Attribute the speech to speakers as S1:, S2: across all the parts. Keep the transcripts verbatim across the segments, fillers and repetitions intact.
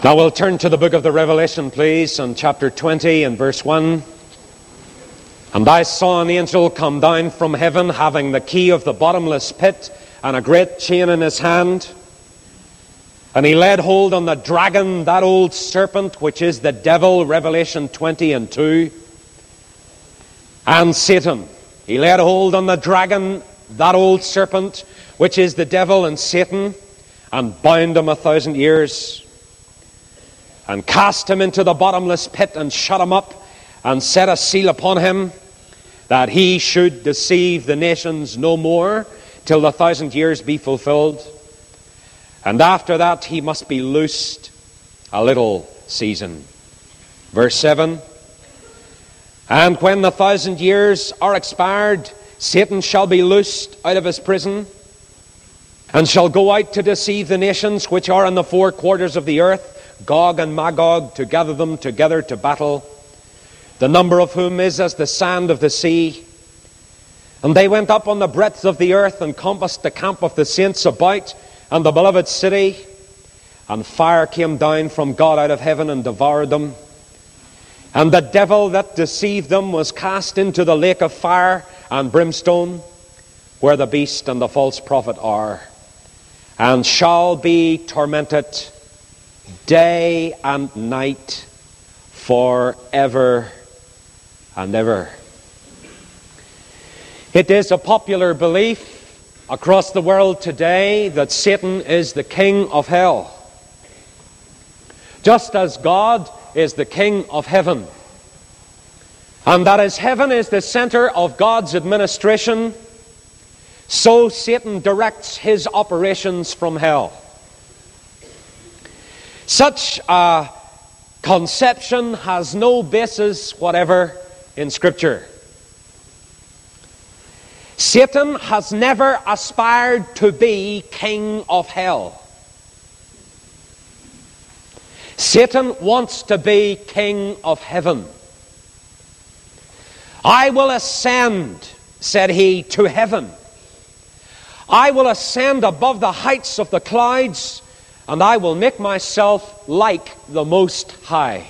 S1: Now we'll turn to the book of the Revelation, please, on chapter twenty and verse one. And I saw an angel come down from heaven, having the key of the bottomless pit and a great chain in his hand. And he laid hold on the dragon, that old serpent, which is the devil, Revelation twenty and two, and Satan. He laid hold on the dragon, that old serpent, which is the devil and Satan, and bound him a thousand years, and cast him into the bottomless pit, and shut him up, and set a seal upon him, that he should deceive the nations no more, till the thousand years be fulfilled. And after that he must be loosed a little season. Verse seven. And when the thousand years are expired, Satan shall be loosed out of his prison, and shall go out to deceive the nations which are in the four quarters of the earth, Gog and Magog, to gather them together to battle, the number of whom is as the sand of the sea. And they went up on the breadth of the earth, and compassed the camp of the saints about, and the beloved city. And fire came down from God out of heaven, and devoured them. And the devil that deceived them was cast into the lake of fire and brimstone, where the beast and the false prophet are, and shall be tormented day and night forever and ever. It is a popular belief across the world today that Satan is the king of hell, just as God is the king of heaven, and that as heaven is the center of God's administration, so Satan directs his operations from hell. Such a conception has no basis whatever in Scripture. Satan has never aspired to be king of hell. Satan wants to be king of heaven. I will ascend, said he, to heaven. I will ascend above the heights of the clouds, and I will make myself like the Most High.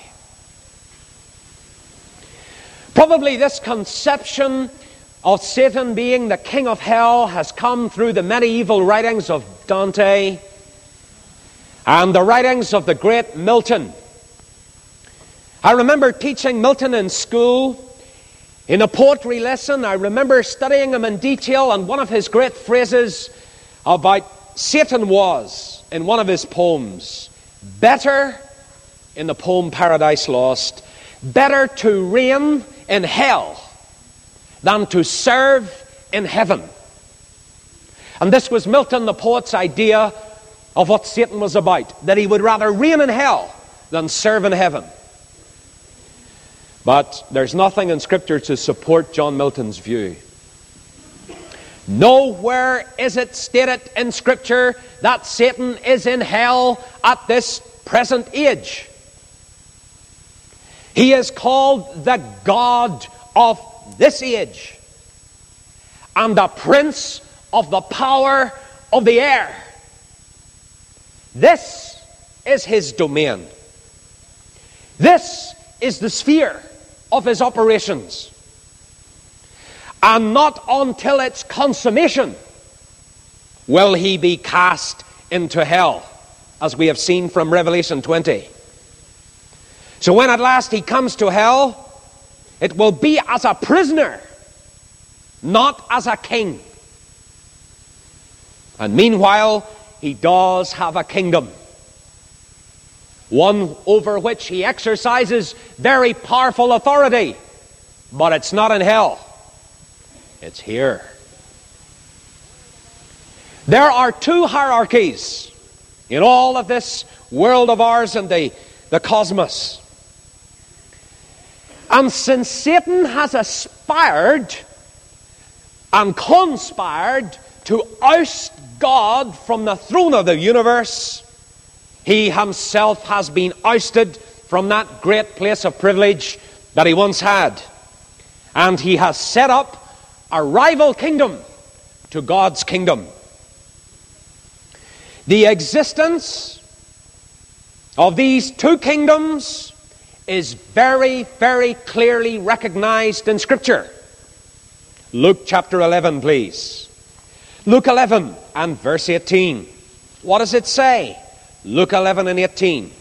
S1: Probably this conception of Satan being the king of hell has come through the medieval writings of Dante and the writings of the great Milton. I remember teaching Milton in school. In a poetry lesson, I remember studying him in detail, and one of his great phrases about Satan was, in one of his poems, better, in the poem Paradise Lost, better to reign in hell than to serve in heaven. And this was Milton the poet's idea of what Satan was about, that he would rather reign in hell than serve in heaven. But there's nothing in Scripture to support John Milton's view. Nowhere is it stated in Scripture that Satan is in hell at this present age. He is called the God of this age, and the prince of the power of the air. This is his domain. This is the sphere of his operations. And not until its consummation will he be cast into hell, as we have seen from Revelation twenty. So when at last he comes to hell, it will be as a prisoner, not as a king. And meanwhile, he does have a kingdom, one over which he exercises very powerful authority. But it's not in hell. It's here. There are two hierarchies in all of this world of ours and the, the cosmos. And since Satan has aspired and conspired to oust God from the throne of the universe, he himself has been ousted from that great place of privilege that he once had. And he has set up a rival kingdom to God's kingdom. The existence of these two kingdoms is very, very clearly recognized in Scripture. Luke chapter eleven, please. Luke eleven and verse eighteen. What does it say? Luke eleven and eighteen.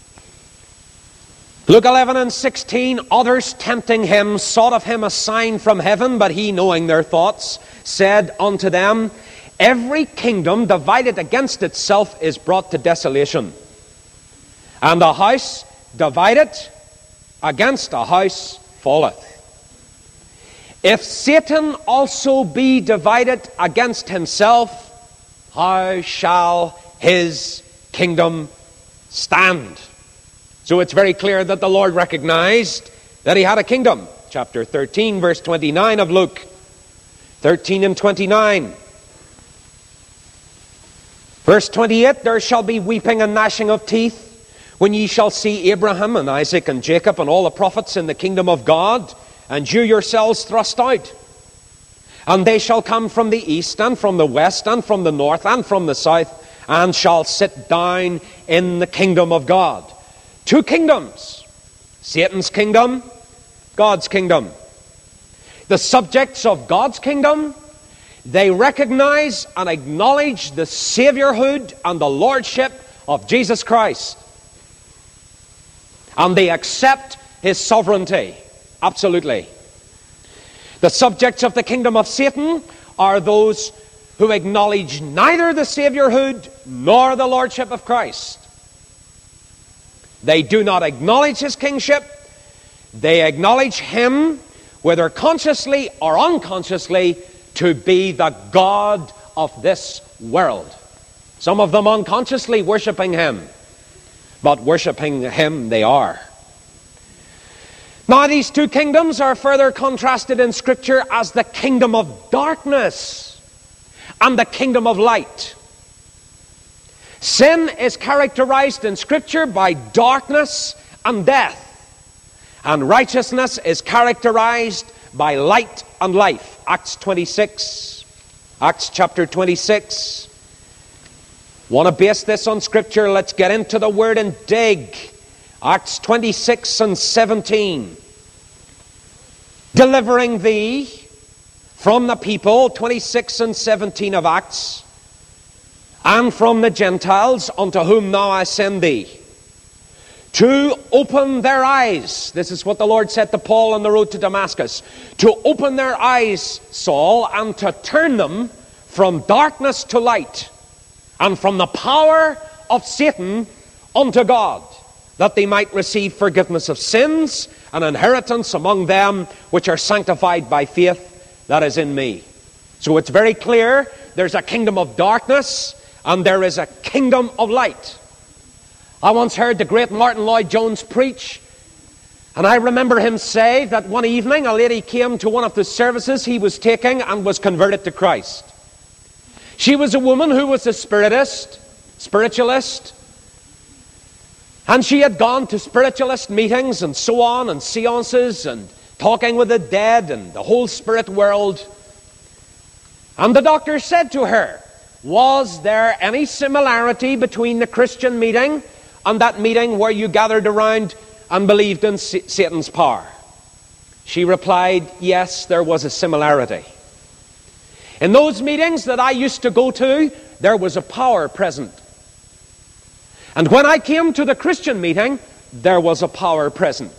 S1: Luke eleven and sixteen, others tempting him sought of him a sign from heaven, but he, knowing their thoughts, said unto them, every kingdom divided against itself is brought to desolation, and a house divided against a house falleth. If Satan also be divided against himself, how shall his kingdom stand? So it's very clear that the Lord recognized that he had a kingdom. Chapter thirteen, verse twenty-nine of Luke. thirteen and twenty-nine. Verse twenty-eight, there shall be weeping and gnashing of teeth, when ye shall see Abraham and Isaac and Jacob and all the prophets in the kingdom of God, and you yourselves thrust out. And they shall come from the east, and from the west, and from the north, and from the south, and shall sit down in the kingdom of God. Two kingdoms. Satan's kingdom, God's kingdom. The subjects of God's kingdom, they recognize and acknowledge the Saviorhood and the Lordship of Jesus Christ. And they accept his sovereignty. Absolutely. The subjects of the kingdom of Satan are those who acknowledge neither the Saviorhood nor the Lordship of Christ. They do not acknowledge his kingship. They acknowledge him, whether consciously or unconsciously, to be the God of this world. Some of them unconsciously worshiping him, but worshiping him they are. Now these two kingdoms are further contrasted in Scripture as the kingdom of darkness and the kingdom of light. Sin is characterized in Scripture by darkness and death, and righteousness is characterized by light and life. Acts twenty-six, Acts chapter twenty-six. Want to base this on Scripture? Let's get into the Word and dig. Acts twenty-six and seventeen. Delivering thee from the people, twenty-six and seventeen of Acts, and from the Gentiles unto whom now I send thee, to open their eyes. This is what the Lord said to Paul on the road to Damascus. To open their eyes, Saul, and to turn them from darkness to light, and from the power of Satan unto God, that they might receive forgiveness of sins and inheritance among them which are sanctified by faith that is in me. So it's very clear there's a kingdom of darkness and there is a kingdom of light. I once heard the great Martin Lloyd-Jones preach, and I remember him say that one evening a lady came to one of the services he was taking and was converted to Christ. She was a woman who was a spiritist, spiritualist, and she had gone to spiritualist meetings and so on, and seances, and talking with the dead, and the whole spirit world. And the doctor said to her, was there any similarity between the Christian meeting and that meeting where you gathered around and believed in Satan's power? She replied, yes, there was a similarity. In those meetings that I used to go to, there was a power present. And when I came to the Christian meeting, there was a power present.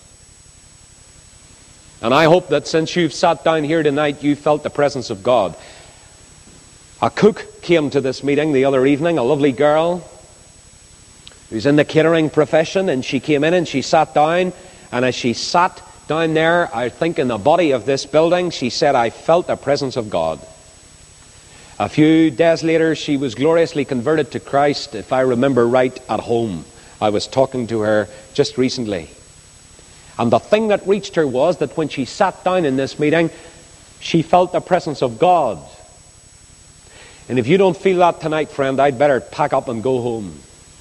S1: And I hope that since you've sat down here tonight, you felt the presence of God. A cook came to this meeting the other evening, a lovely girl who's in the catering profession, and she came in and she sat down, and as she sat down there, I think in the body of this building, she said, I felt the presence of God. A few days later, she was gloriously converted to Christ, if I remember right, at home. I was talking to her just recently. And the thing that reached her was that when she sat down in this meeting, she felt the presence of God. And if you don't feel that tonight, friend, I'd better pack up and go home.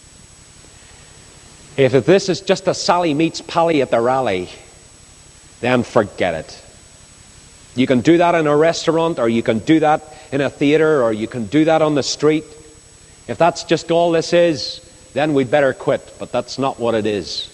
S1: If this is just a Sally meets Pally at the rally, then forget it. You can do that in a restaurant, or you can do that in a theater, or you can do that on the street. If that's just all this is, then we'd better quit. But that's not what it is.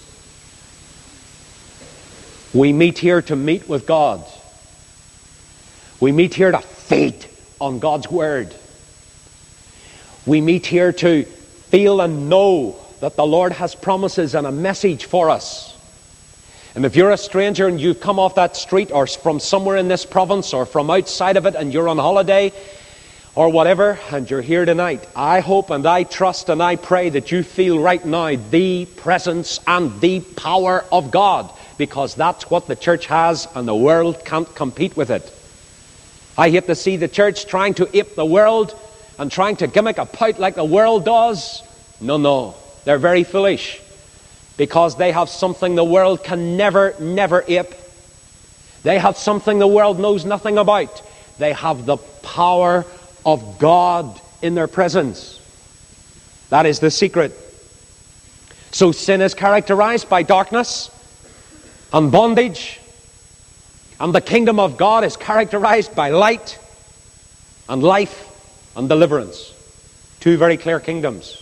S1: We meet here to meet with God. We meet here to feed on God's Word. We meet here to feel and know that the Lord has promises and a message for us. And if you're a stranger and you've come off that street or from somewhere in this province or from outside of it and you're on holiday or whatever, and you're here tonight, I hope and I trust and I pray that you feel right now the presence and the power of God, because that's what the church has and the world can't compete with it. I hate to see the church trying to ape the world and trying to gimmick a pout like the world does. No, no. They're very foolish, because they have something the world can never, never ape. They have something the world knows nothing about. They have the power of God in their presence. That is the secret. So sin is characterized by darkness and bondage, and the kingdom of God is characterized by light and life and deliverance. Two very clear kingdoms.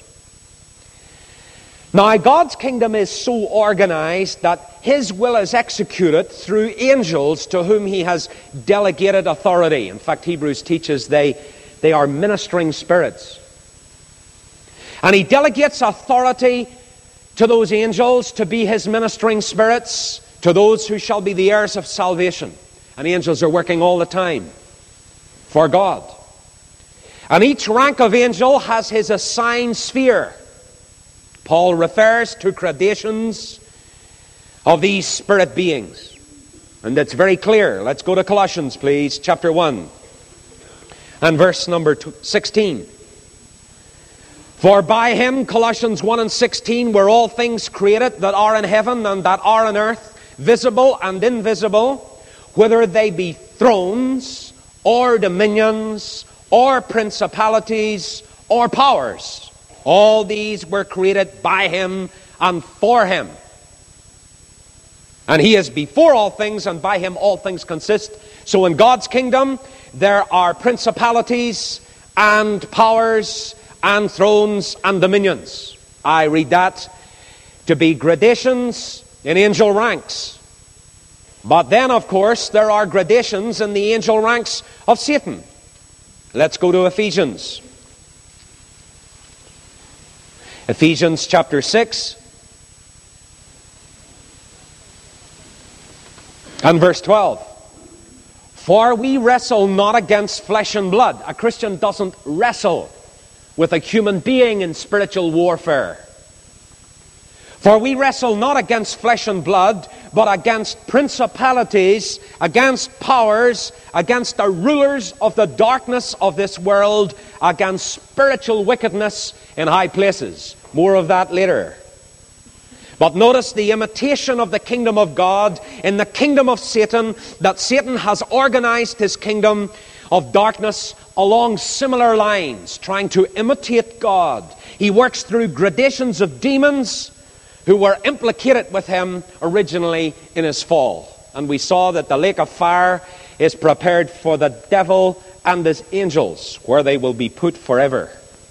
S1: Now, God's kingdom is so organized that His will is executed through angels to whom He has delegated authority. In fact, Hebrews teaches they, they are ministering spirits. And He delegates authority to those angels to be His ministering spirits, to those who shall be the heirs of salvation. And angels are working all the time for God. And each rank of angel has his assigned sphere. Paul refers to gradations of these spirit beings. And it's very clear. Let's go to Colossians, please, chapter one. And verse number sixteen. For by Him, Colossians one and sixteen, were all things created that are in heaven and that are on earth, visible and invisible, whether they be thrones or dominions or principalities or powers. All these were created by Him and for Him. And He is before all things, and by Him all things consist. So in God's kingdom, there are principalities and powers and thrones and dominions. I read that to be gradations in angel ranks. But then, of course, there are gradations in the angel ranks of Satan. Let's go to Ephesians. Ephesians chapter six and verse twelve. For we wrestle not against flesh and blood. A Christian doesn't wrestle with a human being in spiritual warfare. For we wrestle not against flesh and blood, but against principalities, against powers, against the rulers of the darkness of this world, against spiritual wickedness in high places. More of that later. But notice the imitation of the kingdom of God in the kingdom of Satan, that Satan has organized his kingdom of darkness along similar lines, trying to imitate God. He works through gradations of demons who were implicated with him originally in his fall. And we saw that the lake of fire is prepared for the devil and his angels, where they will be put forever.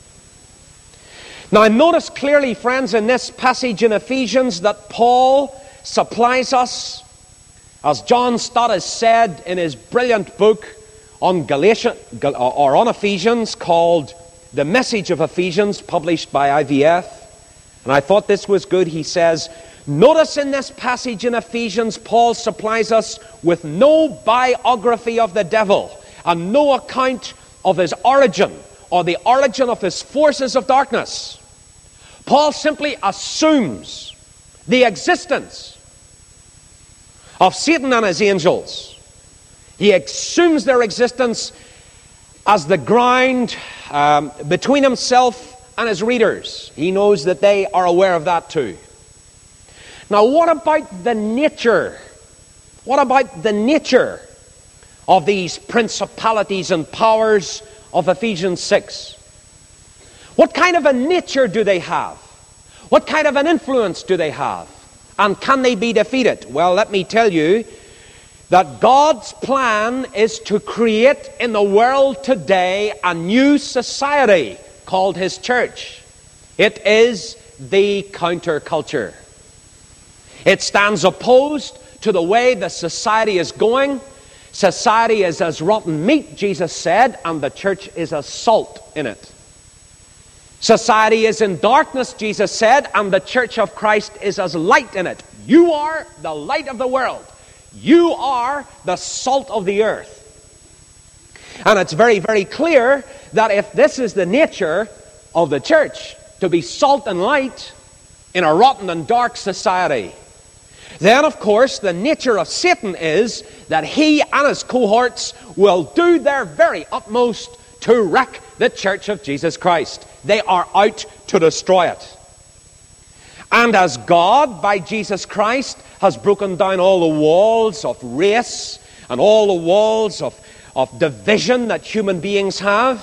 S1: Now notice clearly, friends, in this passage in Ephesians that Paul supplies us, as John Stott has said in his brilliant book on Galatians, or on Ephesians, called The Message of Ephesians, published by I V F. And I thought this was good. He says, notice in this passage in Ephesians, Paul supplies us with no biography of the devil and no account of his origin or the origin of his forces of darkness. Paul simply assumes the existence of Satan and his angels. He assumes their existence as the ground um, between himself and his readers. He knows that they are aware of that too. Now, what about the nature? What about the nature of these principalities and powers of Ephesians six? What kind of a nature do they have? What kind of an influence do they have? And can they be defeated? Well, let me tell you that God's plan is to create in the world today a new society called His church. It is the counterculture. It stands opposed to the way the society is going. Society is as rotten meat, Jesus said, and the church is as salt in it. Society is in darkness, Jesus said, and the church of Christ is as light in it. You are the light of the world. You are the salt of the earth. And it's very, very clear that if this is the nature of the church, to be salt and light in a rotten and dark society, then, of course, the nature of Satan is that he and his cohorts will do their very utmost to wreck the church of Jesus Christ. They are out to destroy it. And as God, by Jesus Christ, has broken down all the walls of race and all the walls of, of division that human beings have,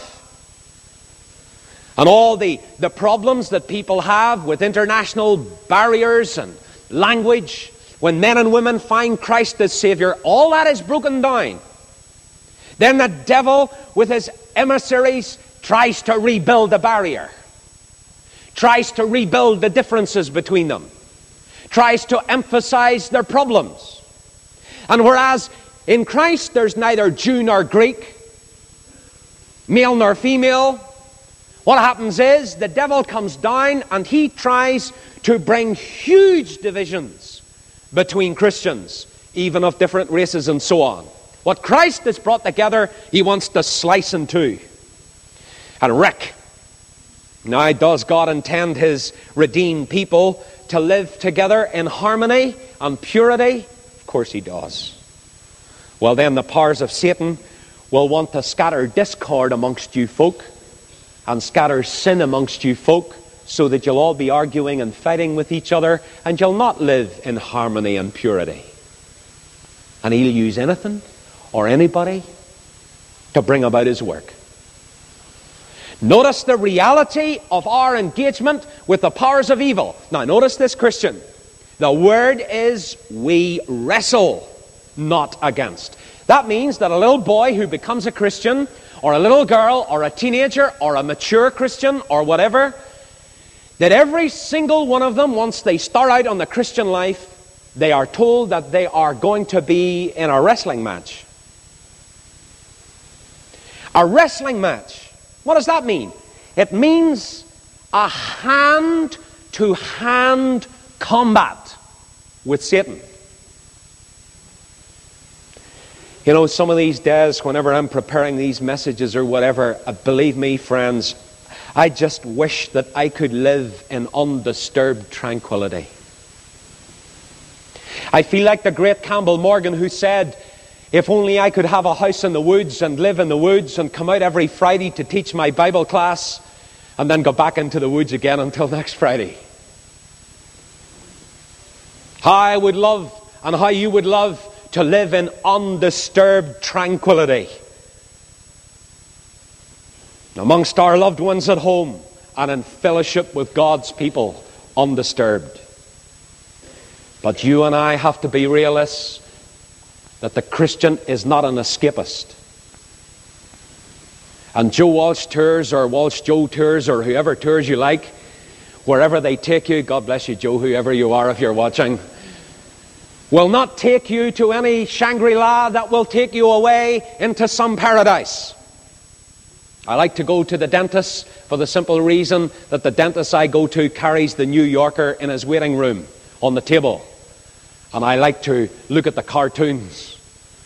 S1: and all the, the problems that people have with international barriers and language, when men and women find Christ as Savior, all that is broken down. Then the devil, with his emissaries, tries to rebuild the barrier, tries to rebuild the differences between them, tries to emphasize their problems. And whereas in Christ there's neither Jew nor Greek, male nor female, what happens is the devil comes down and he tries to bring huge divisions between Christians, even of different races and so on. What Christ has brought together, he wants to slice in two and wreck. Now, does God intend his redeemed people to live together in harmony and purity? Of course he does. Well, then the powers of Satan will want to scatter discord amongst you folk and scatter sin amongst you folk, so that you'll all be arguing and fighting with each other, and you'll not live in harmony and purity. And he'll use anything or anybody to bring about his work. Notice the reality of our engagement with the powers of evil. Now notice this, Christian. The word is we wrestle, not against. That means that a little boy who becomes a Christian, or a little girl, or a teenager, or a mature Christian, or whatever, that every single one of them, once they start out on the Christian life, they are told that they are going to be in a wrestling match. A wrestling match. What does that mean? It means a hand-to-hand combat with Satan. You know, some of these days, whenever I'm preparing these messages or whatever, uh, believe me, friends, I just wish that I could live in undisturbed tranquility. I feel like the great Campbell Morgan, who said, if only I could have a house in the woods and live in the woods and come out every Friday to teach my Bible class and then go back into the woods again until next Friday. How I would love, and how you would love, to live in undisturbed tranquility amongst our loved ones at home and in fellowship with God's people, undisturbed. But you and I have to be realists that the Christian is not an escapist. And Joe Walsh Tours, or Walsh Joe Tours, or whoever tours you like, wherever they take you, God bless you, Joe, whoever you are if you're watching, will not take you to any Shangri-La that will take you away into some paradise. I like to go to the dentist for the simple reason that the dentist I go to carries the New Yorker in his waiting room on the table. And I like to look at the cartoons.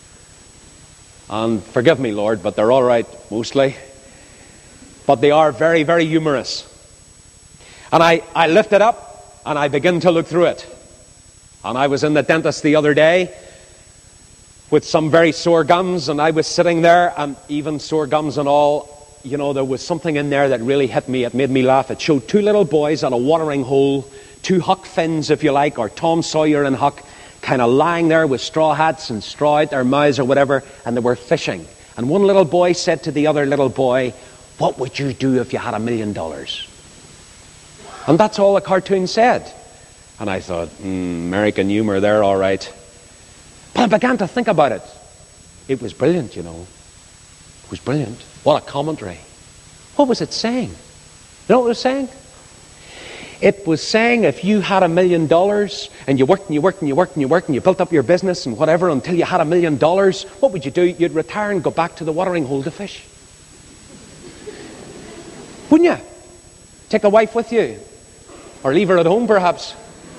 S1: And forgive me, Lord, but they're all right, mostly. But they are very, very humorous. And I, I lift it up and I begin to look through it. And I was in the dentist the other day with some very sore gums, and I was sitting there, and even sore gums and all, you know, there was something in there that really hit me. It made me laugh. It showed two little boys at a watering hole, two Huck Finns, if you like, or Tom Sawyer and Huck, kind of lying there with straw hats and straw out their mouths or whatever, and they were fishing. And one little boy said to the other little boy, "What would you do if you had a million dollars?" And that's all the cartoon said. And I thought, mm, American humor there, all right. But I began to think about it. It was brilliant, you know. It was brilliant. What a commentary. What was it saying? You know what it was saying? It was saying if you had a million dollars and you worked and you worked and you worked and you worked and you built up your business and whatever until you had a million dollars, what would you do? You'd retire and go back to the watering hole to fish. Wouldn't you? Take a wife with you. Or leave her at home perhaps.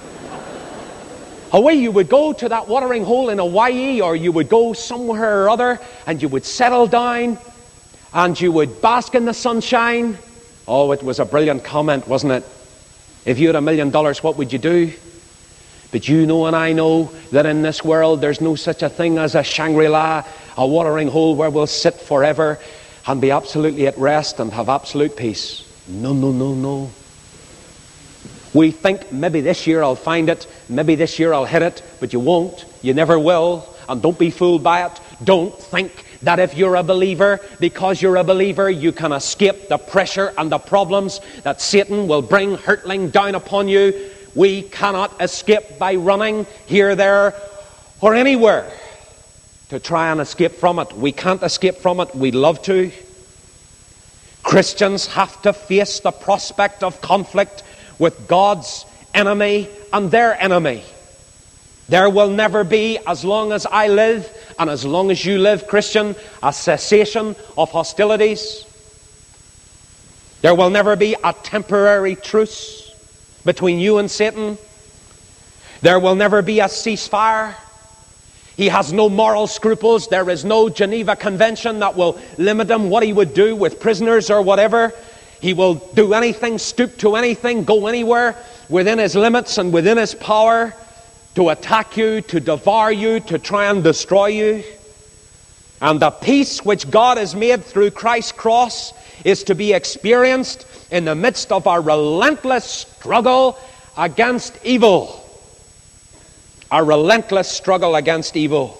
S1: Away you would go to that watering hole in Hawaii, or you would go somewhere or other and you would settle down and you would bask in the sunshine. Oh, it was a brilliant comment, wasn't it? If you had a million dollars, what would you do? But you know and I know that in this world there's no such a thing as a Shangri-La, a watering hole where we'll sit forever and be absolutely at rest and have absolute peace. No, no, no, no. We think maybe this year I'll find it, maybe this year I'll hit it, but you won't. You never will. And don't be fooled by it. Don't think that if you're a believer, because you're a believer, you can escape the pressure and the problems that Satan will bring hurtling down upon you. We cannot escape by running here, there, or anywhere to try and escape from it. We can't escape from it. We'd love to. Christians have to face the prospect of conflict with God's enemy and their enemy. There will never be, as long as I live and as long as you live, Christian, a cessation of hostilities. There will never be a temporary truce between you and Satan. There will never be a ceasefire. He has no moral scruples. There is no Geneva Convention that will limit him what he would do with prisoners or whatever. He will do anything, stoop to anything, go anywhere within his limits and within his power to attack you, to devour you, to try and destroy you. And the peace which God has made through Christ's cross is to be experienced in the midst of our relentless struggle against evil. Our relentless struggle against evil.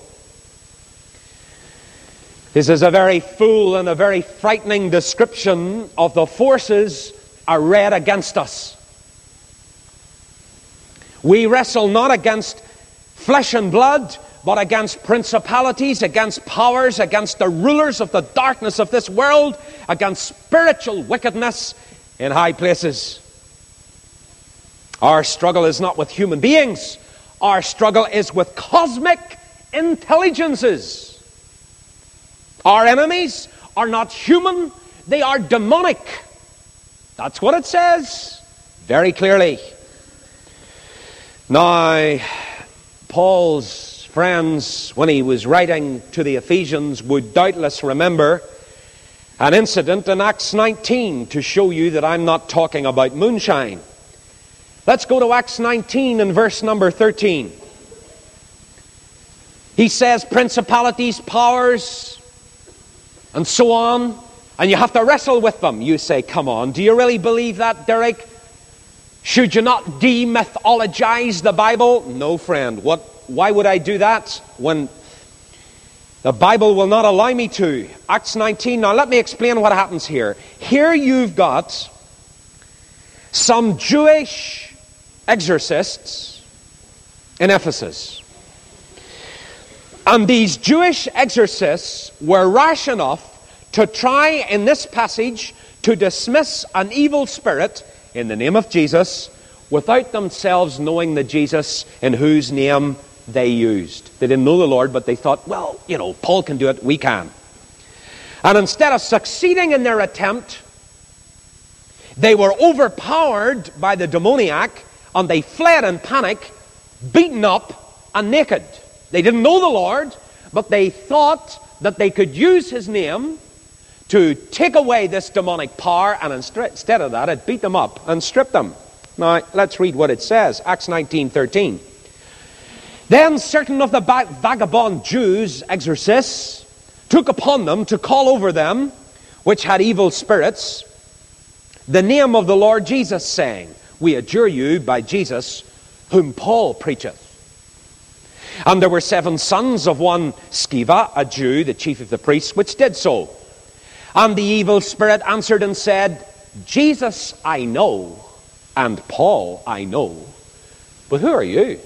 S1: This is a very full and a very frightening description of the forces arrayed against us. We wrestle not against flesh and blood, but against principalities, against powers, against the rulers of the darkness of this world, against spiritual wickedness in high places. Our struggle is not with human beings. Our struggle is with cosmic intelligences. Our enemies are not human, they are demonic. That's what it says very clearly. Now, Paul's friends, when he was writing to the Ephesians, would doubtless remember an incident in Acts nineteen to show you that I'm not talking about moonshine. Let's go to Acts nineteen and verse number thirteen. He says, principalities, powers, and so on, and you have to wrestle with them. You say, come on, do you really believe that, Derek? Should you not demythologize the Bible? No, friend. What? Why would I do that when the Bible will not allow me to? Acts nineteen. Now let me explain what happens here. Here you've got some Jewish exorcists in Ephesus. And these Jewish exorcists were rash enough to try in this passage to dismiss an evil spirit in the name of Jesus without themselves knowing the Jesus in whose name they used. They didn't know the Lord, but they thought, well, you know, Paul can do it, we can. And instead of succeeding in their attempt, they were overpowered by the demoniac and they fled in panic, beaten up and naked. They didn't know the Lord, but they thought that they could use his name to take away this demonic power, and instead of that, it beat them up and stripped them. Now, let's read what it says. Acts nineteen thirteen. Then certain of the vagabond Jews, exorcists, took upon them to call over them, which had evil spirits, the name of the Lord Jesus, saying, we adjure you by Jesus, whom Paul preacheth. And there were seven sons of one Sceva, a Jew, the chief of the priests, which did so. And the evil spirit answered and said, Jesus I know, and Paul I know, but who are you?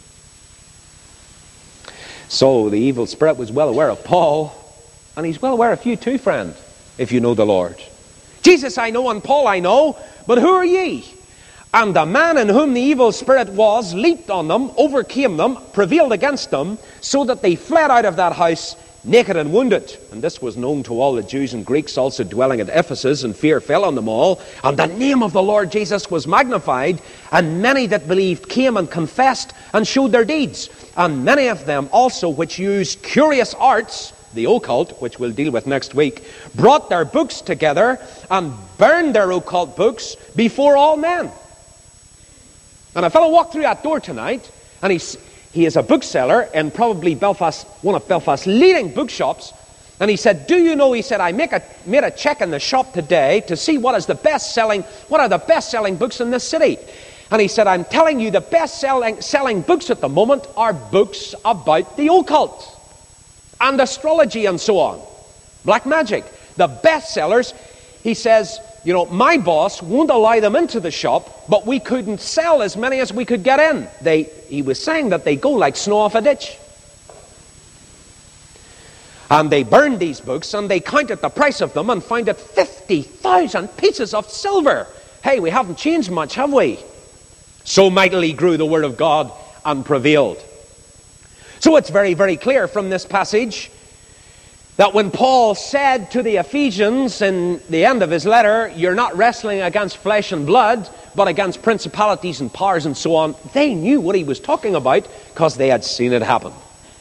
S1: So the evil spirit was well aware of Paul, and he's well aware of you too, friend, if you know the Lord. Jesus I know, and Paul I know, but who are ye? And the man in whom the evil spirit was leaped on them, overcame them, prevailed against them, so that they fled out of that house naked and wounded. And this was known to all the Jews and Greeks also dwelling at Ephesus, and fear fell on them all. And the name of the Lord Jesus was magnified, and many that believed came and confessed and showed their deeds. And many of them also which used curious arts, the occult, which we'll deal with next week, brought their books together and burned their occult books before all men. And a fellow walked through that door tonight, and he's He is a bookseller in probably Belfast, one of Belfast's leading bookshops. And he said, do you know, he said, I make a, made a check in the shop today to see what is the best-selling, what are the best-selling books in this city. And he said, I'm telling you, the best-selling selling books at the moment are books about the occult and astrology and so on. Black magic. The best-sellers, he says, you know, my boss won't allow them into the shop, but we couldn't sell as many as we could get in. They, he was saying that they go like snow off a ditch. And they burned these books, and they counted the price of them and found it fifty thousand pieces of silver. Hey, we haven't changed much, have we? So mightily grew the word of God and prevailed. So it's very, very clear from this passage that when Paul said to the Ephesians in the end of his letter, you're not wrestling against flesh and blood, but against principalities and powers and so on, they knew what he was talking about because they had seen it happen.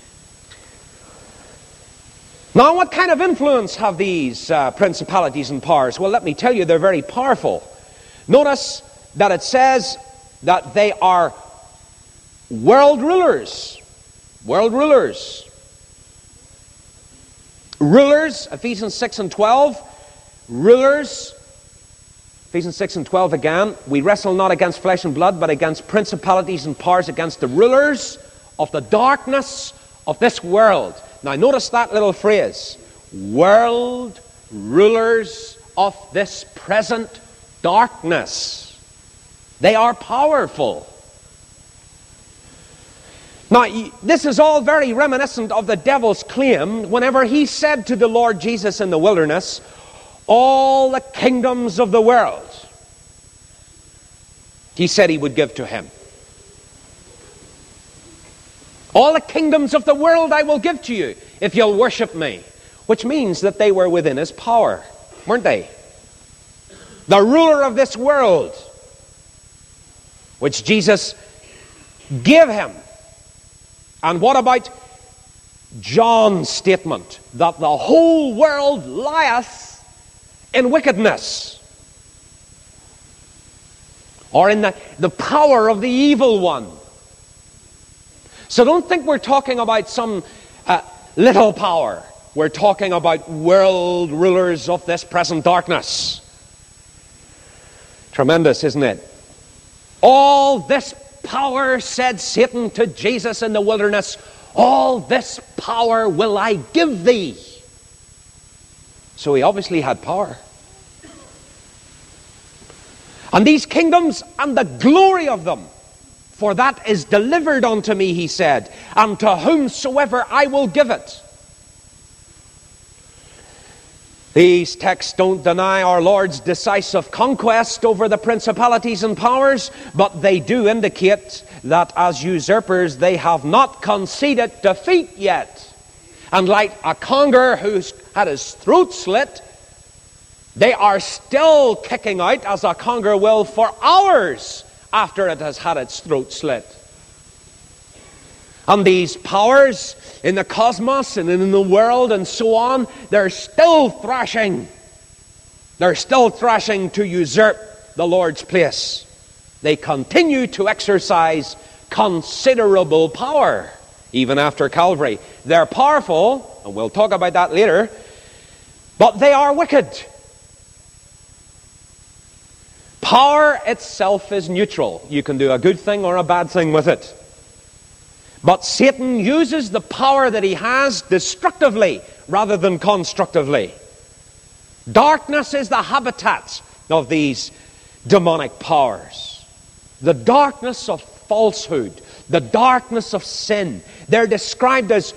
S1: Now, what kind of influence have these uh, principalities and powers? Well, let me tell you, they're very powerful. Notice that it says that they are world rulers. World rulers. Rulers, Ephesians six and twelve. Rulers, Ephesians six and twelve again. We wrestle not against flesh and blood, but against principalities and powers, against the rulers of the darkness of this world. Now notice that little phrase. World rulers of this present darkness. They are powerful. Now, this is all very reminiscent of the devil's claim whenever he said to the Lord Jesus in the wilderness, all the kingdoms of the world, he said he would give to him. All the kingdoms of the world I will give to you if you'll worship me. Which means that they were within his power, weren't they? The ruler of this world, which Jesus gave him. And what about John's statement that the whole world lieth in wickedness, or in the, the power of the evil one? So don't think we're talking about some uh, little power. We're talking about world rulers of this present darkness. Tremendous, isn't it? All this power, said Satan to Jesus in the wilderness, all this power will I give thee. So he obviously had power. And these kingdoms and the glory of them, for that is delivered unto me, he said, and to whomsoever I will give it. These texts don't deny our Lord's decisive conquest over the principalities and powers, but they do indicate that as usurpers they have not conceded defeat yet. And like a conqueror who's had his throat slit, they are still kicking out, as a conqueror will, for hours after it has had its throat slit. And these powers in the cosmos and in the world and so on, they're still thrashing. They're still thrashing to usurp the Lord's place. They continue to exercise considerable power, even after Calvary. They're powerful, and we'll talk about that later, but they are wicked. Power itself is neutral. You can do a good thing or a bad thing with it. But Satan uses the power that he has destructively rather than constructively. Darkness is the habitat of these demonic powers. The darkness of falsehood, the darkness of sin. They're described as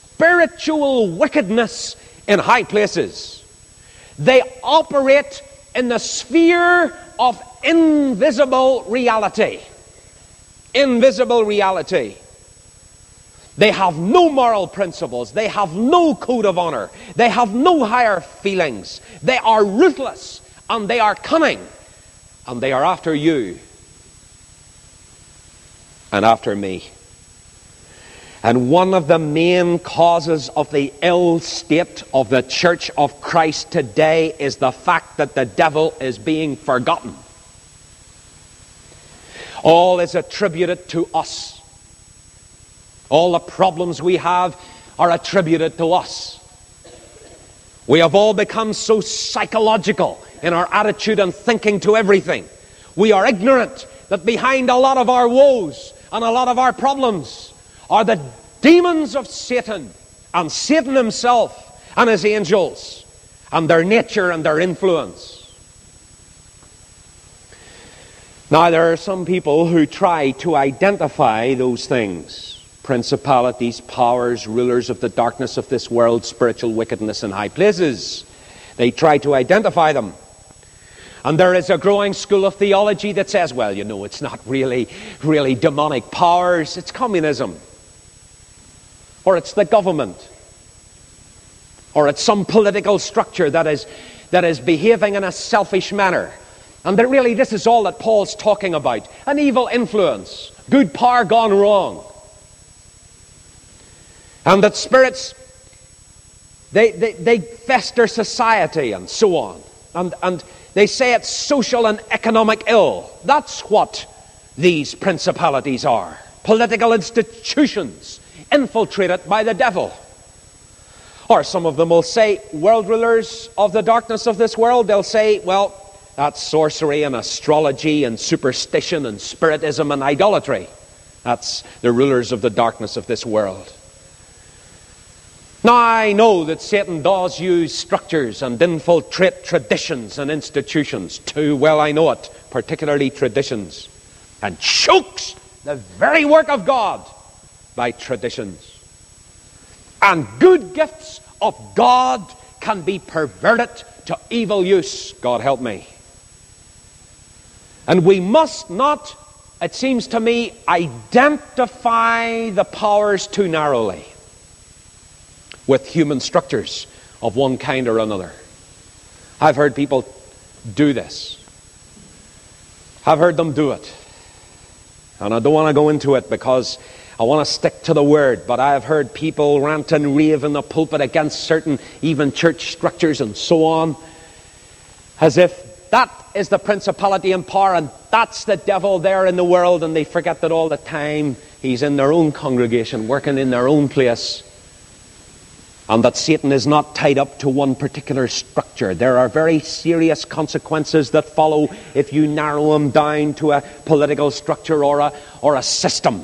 S1: spiritual wickedness in high places. They operate in the sphere of invisible reality. Invisible reality. They have no moral principles. They have no code of honor. They have no higher feelings. They are ruthless and they are cunning. And they are after you and after me. And one of the main causes of the ill state of the Church of Christ today is the fact that the devil is being forgotten. All is attributed to us. All the problems we have are attributed to us. We have all become so psychological in our attitude and thinking to everything. We are ignorant that behind a lot of our woes and a lot of our problems are the demons of Satan, and Satan himself and his angels, and their nature and their influence. Now, there are some people who try to identify those things: principalities, powers, rulers of the darkness of this world, spiritual wickedness in high places. They try to identify them. And there is a growing school of theology that says, well, you know, it's not really, really demonic powers. It's communism. Or it's the government. Or it's some political structure that is, that is behaving in a selfish manner. And that really this is all that Paul's talking about. An evil influence. Good power gone wrong. And that spirits, they, they, they fester society and so on. And, and they say it's social and economic ill. That's what these principalities are. Political institutions infiltrated by the devil. Or some of them will say, world rulers of the darkness of this world, they'll say, well, that's sorcery and astrology and superstition and spiritism and idolatry. That's the rulers of the darkness of this world. Now, I know that Satan does use structures and infiltrate traditions and institutions. Too well I know it, particularly traditions. And chokes the very work of God by traditions. And good gifts of God can be perverted to evil use. God help me. And we must not, it seems to me, identify the powers too narrowly with human structures of one kind or another. I've heard people do this. I've heard them do it. And I don't want to go into it because I want to stick to the word, but I have heard people rant and rave in the pulpit against certain even church structures and so on, as if that is the principality and power and that's the devil there in the world, and they forget that all the time he's in their own congregation, working in their own place. And that Satan is not tied up to one particular structure. There are very serious consequences that follow if you narrow him down to a political structure or a, or a system.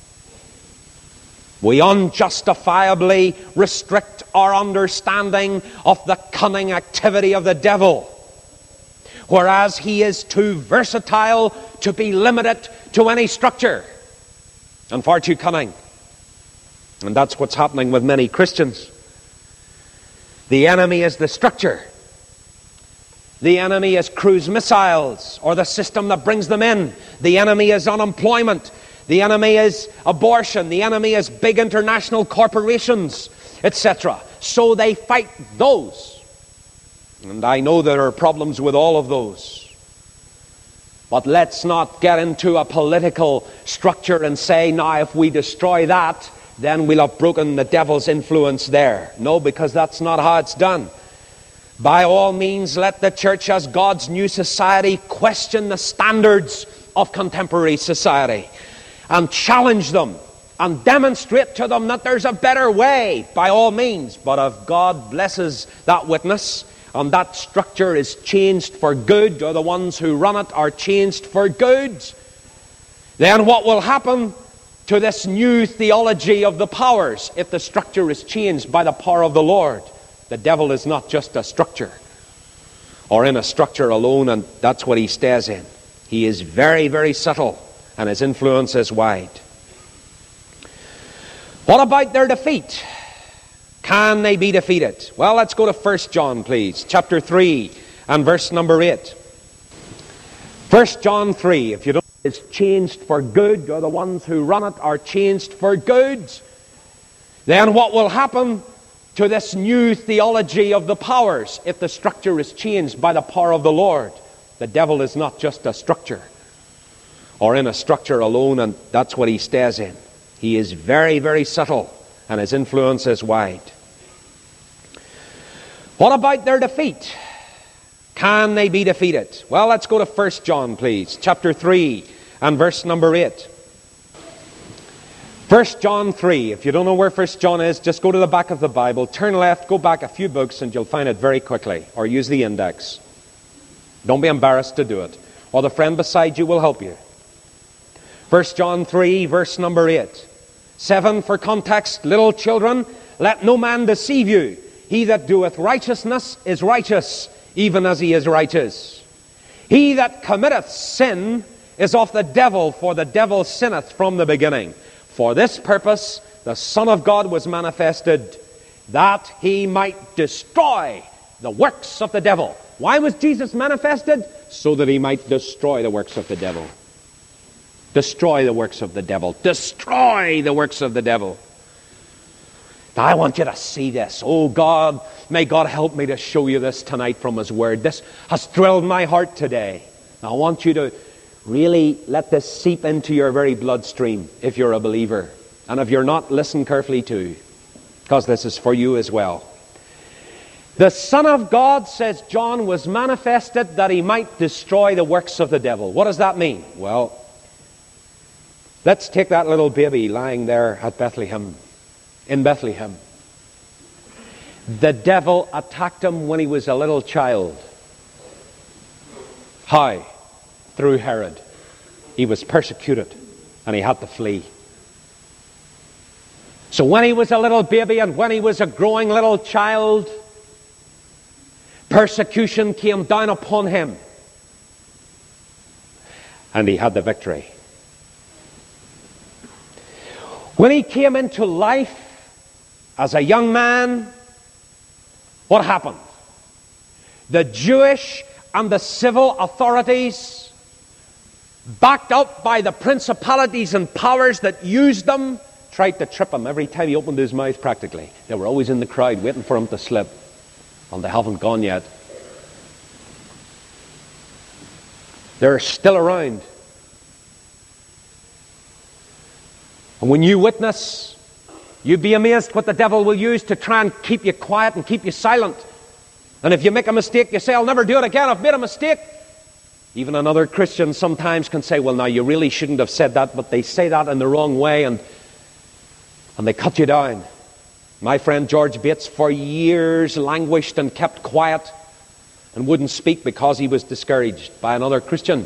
S1: We unjustifiably restrict our understanding of the cunning activity of the devil, whereas he is too versatile to be limited to any structure, and far too cunning. And that's what's happening with many Christians. The enemy is the structure. The enemy is cruise missiles or the system that brings them in. The enemy is unemployment. The enemy is abortion. The enemy is big international corporations, et cetera. So they fight those. And I know there are problems with all of those. But let's not get into a political structure and say, now if we destroy that, then we'll have broken the devil's influence there. No, because that's not how it's done. By all means, let the church as God's new society question the standards of contemporary society and challenge them and demonstrate to them that there's a better way, by all means. But if God blesses that witness and that structure is changed for good, or the ones who run it are changed for good, then what will happen to this new theology of the powers, if the structure is changed by the power of the Lord? The devil is not just a structure or in a structure alone, and that's what he stays in. He is very, very subtle, and his influence is wide. What about their defeat? Can they be defeated? Well, let's go to First John, please, chapter three and verse number eight. First John three, if you don't, is changed for good, or the ones who run it are changed for good. Then what will happen to this new theology of the powers if the structure is changed by the power of the Lord? The devil is not just a structure, or in a structure alone, and that's what he stays in. He is very, very subtle, and his influence is wide. What about their defeat? Can they be defeated? Well, let's go to First John, please, chapter three and verse number eight. First John three. If you don't know where First John is, just go to the back of the Bible, turn left, go back a few books, and you'll find it very quickly. Or use the index. Don't be embarrassed to do it, or the friend beside you will help you. First John three, verse number eight. seven, for context, little children, let no man deceive you. He that doeth righteousness is righteous, even as he is righteous. He that committeth sin is of the devil, for the devil sinneth from the beginning. For this purpose the Son of God was manifested, that he might destroy the works of the devil. Why was Jesus manifested? So that he might destroy the works of the devil. Destroy the works of the devil. Destroy the works of the devil. Now I want you to see this. Oh God, may God help me to show you this tonight from His Word. This has thrilled my heart today. Now I want you to really let this seep into your very bloodstream if you're a believer. And if you're not, listen carefully too, because this is for you as well. The Son of God, says John, was manifested that He might destroy the works of the devil. What does that mean? Well, let's take that little baby lying there at Bethlehem. In Bethlehem. The devil attacked him when he was a little child. How? Through Herod. He was persecuted and he had to flee. So when he was a little baby and when he was a growing little child, persecution came down upon him. And he had the victory. When he came into life as a young man, what happened? The Jewish and the civil authorities, backed up by the principalities and powers that used them, tried to trip him every time he opened his mouth practically. They were always in the crowd waiting for him to slip. And they haven't gone yet. They're still around. And when you witness, you'd be amazed what the devil will use to try and keep you quiet and keep you silent. And if you make a mistake, you say, I'll never do it again, I've made a mistake. Even another Christian sometimes can say, well, now you really shouldn't have said that, but they say that in the wrong way and, and they cut you down. My friend George Bates for years languished and kept quiet and wouldn't speak because he was discouraged by another Christian.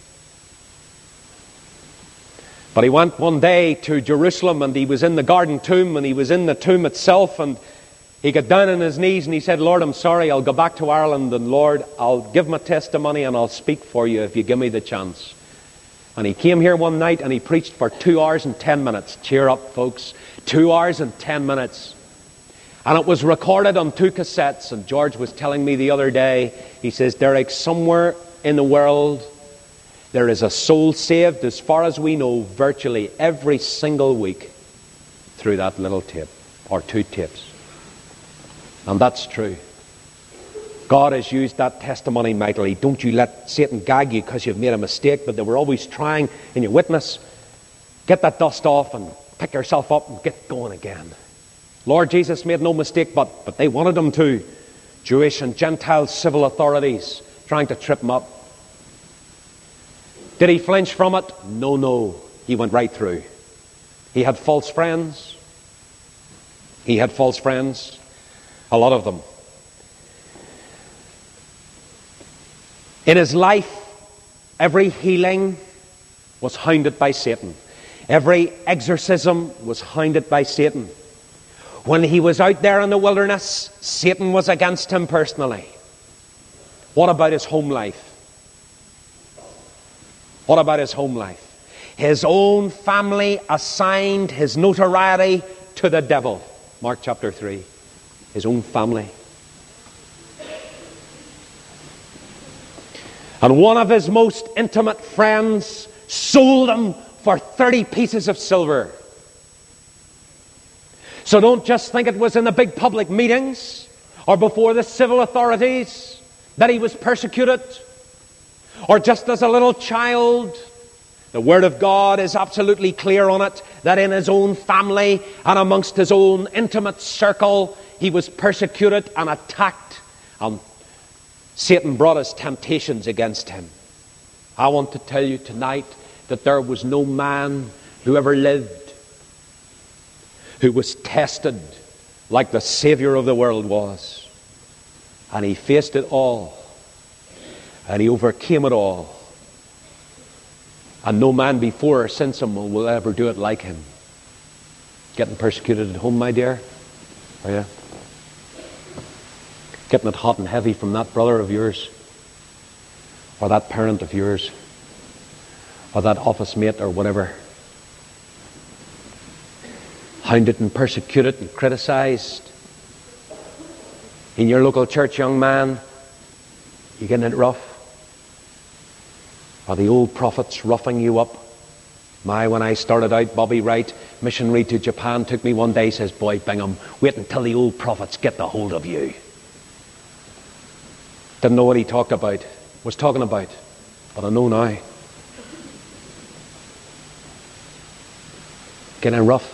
S1: But he went one day to Jerusalem and he was in the garden tomb and he was in the tomb itself and he got down on his knees and he said, Lord, I'm sorry, I'll go back to Ireland and Lord, I'll give my testimony and I'll speak for you if you give me the chance. And he came here one night and he preached for two hours and ten minutes. Cheer up, folks. Two hours and ten minutes. And it was recorded on two cassettes. And George was telling me the other day, he says, Derek, somewhere in the world there is a soul saved, as far as we know, virtually every single week through that little tape, or two tapes. And that's true. God has used that testimony mightily. Don't you let Satan gag you because you've made a mistake, but they were always trying, in your witness, get that dust off and pick yourself up and get going again. Lord Jesus made no mistake, but, but they wanted him to. Jewish and Gentile civil authorities trying to trip him up. Did he flinch from it? No, no. He went right through. He had false friends. He had false friends. A lot of them. In his life, every healing was hounded by Satan. Every exorcism was hounded by Satan. When he was out there in the wilderness, Satan was against him personally. What about his home life? What about his home life? His own family assigned his notoriety to the devil. Mark chapter three. His own family. And one of his most intimate friends sold him for thirty pieces of silver. So don't just think it was in the big public meetings or before the civil authorities that he was persecuted, or just as a little child. The Word of God is absolutely clear on it, that in his own family and amongst his own intimate circle, he was persecuted and attacked, and Satan brought his temptations against him. I want to tell you tonight that there was no man who ever lived who was tested like the Savior of the world was. And he faced it all, and he overcame it all. And no man before or since him will, will ever do it like him. Getting persecuted at home, my dear? Are you? Getting it hot and heavy from that brother of yours, or that parent of yours, or that office mate, or whatever. Hounded and persecuted and criticized. In your local church, young man, you getting it rough? Are the old prophets roughing you up? My, when I started out, Bobby Wright, missionary to Japan, took me one day, says, "Boy, Bingham, wait until the old prophets get the hold of you." Didn't know what he talked about, was talking about, but I know now. Getting rough.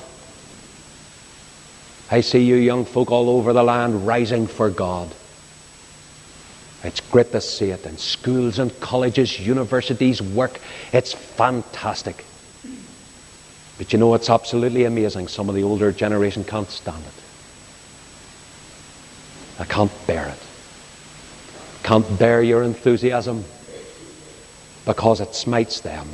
S1: I see you young folk all over the land rising for God. It's great to see it in schools and colleges, universities, work. It's fantastic. But you know, it's absolutely amazing. Some of the older generation can't stand it. I can't bear it. Can't bear your enthusiasm because it smites them.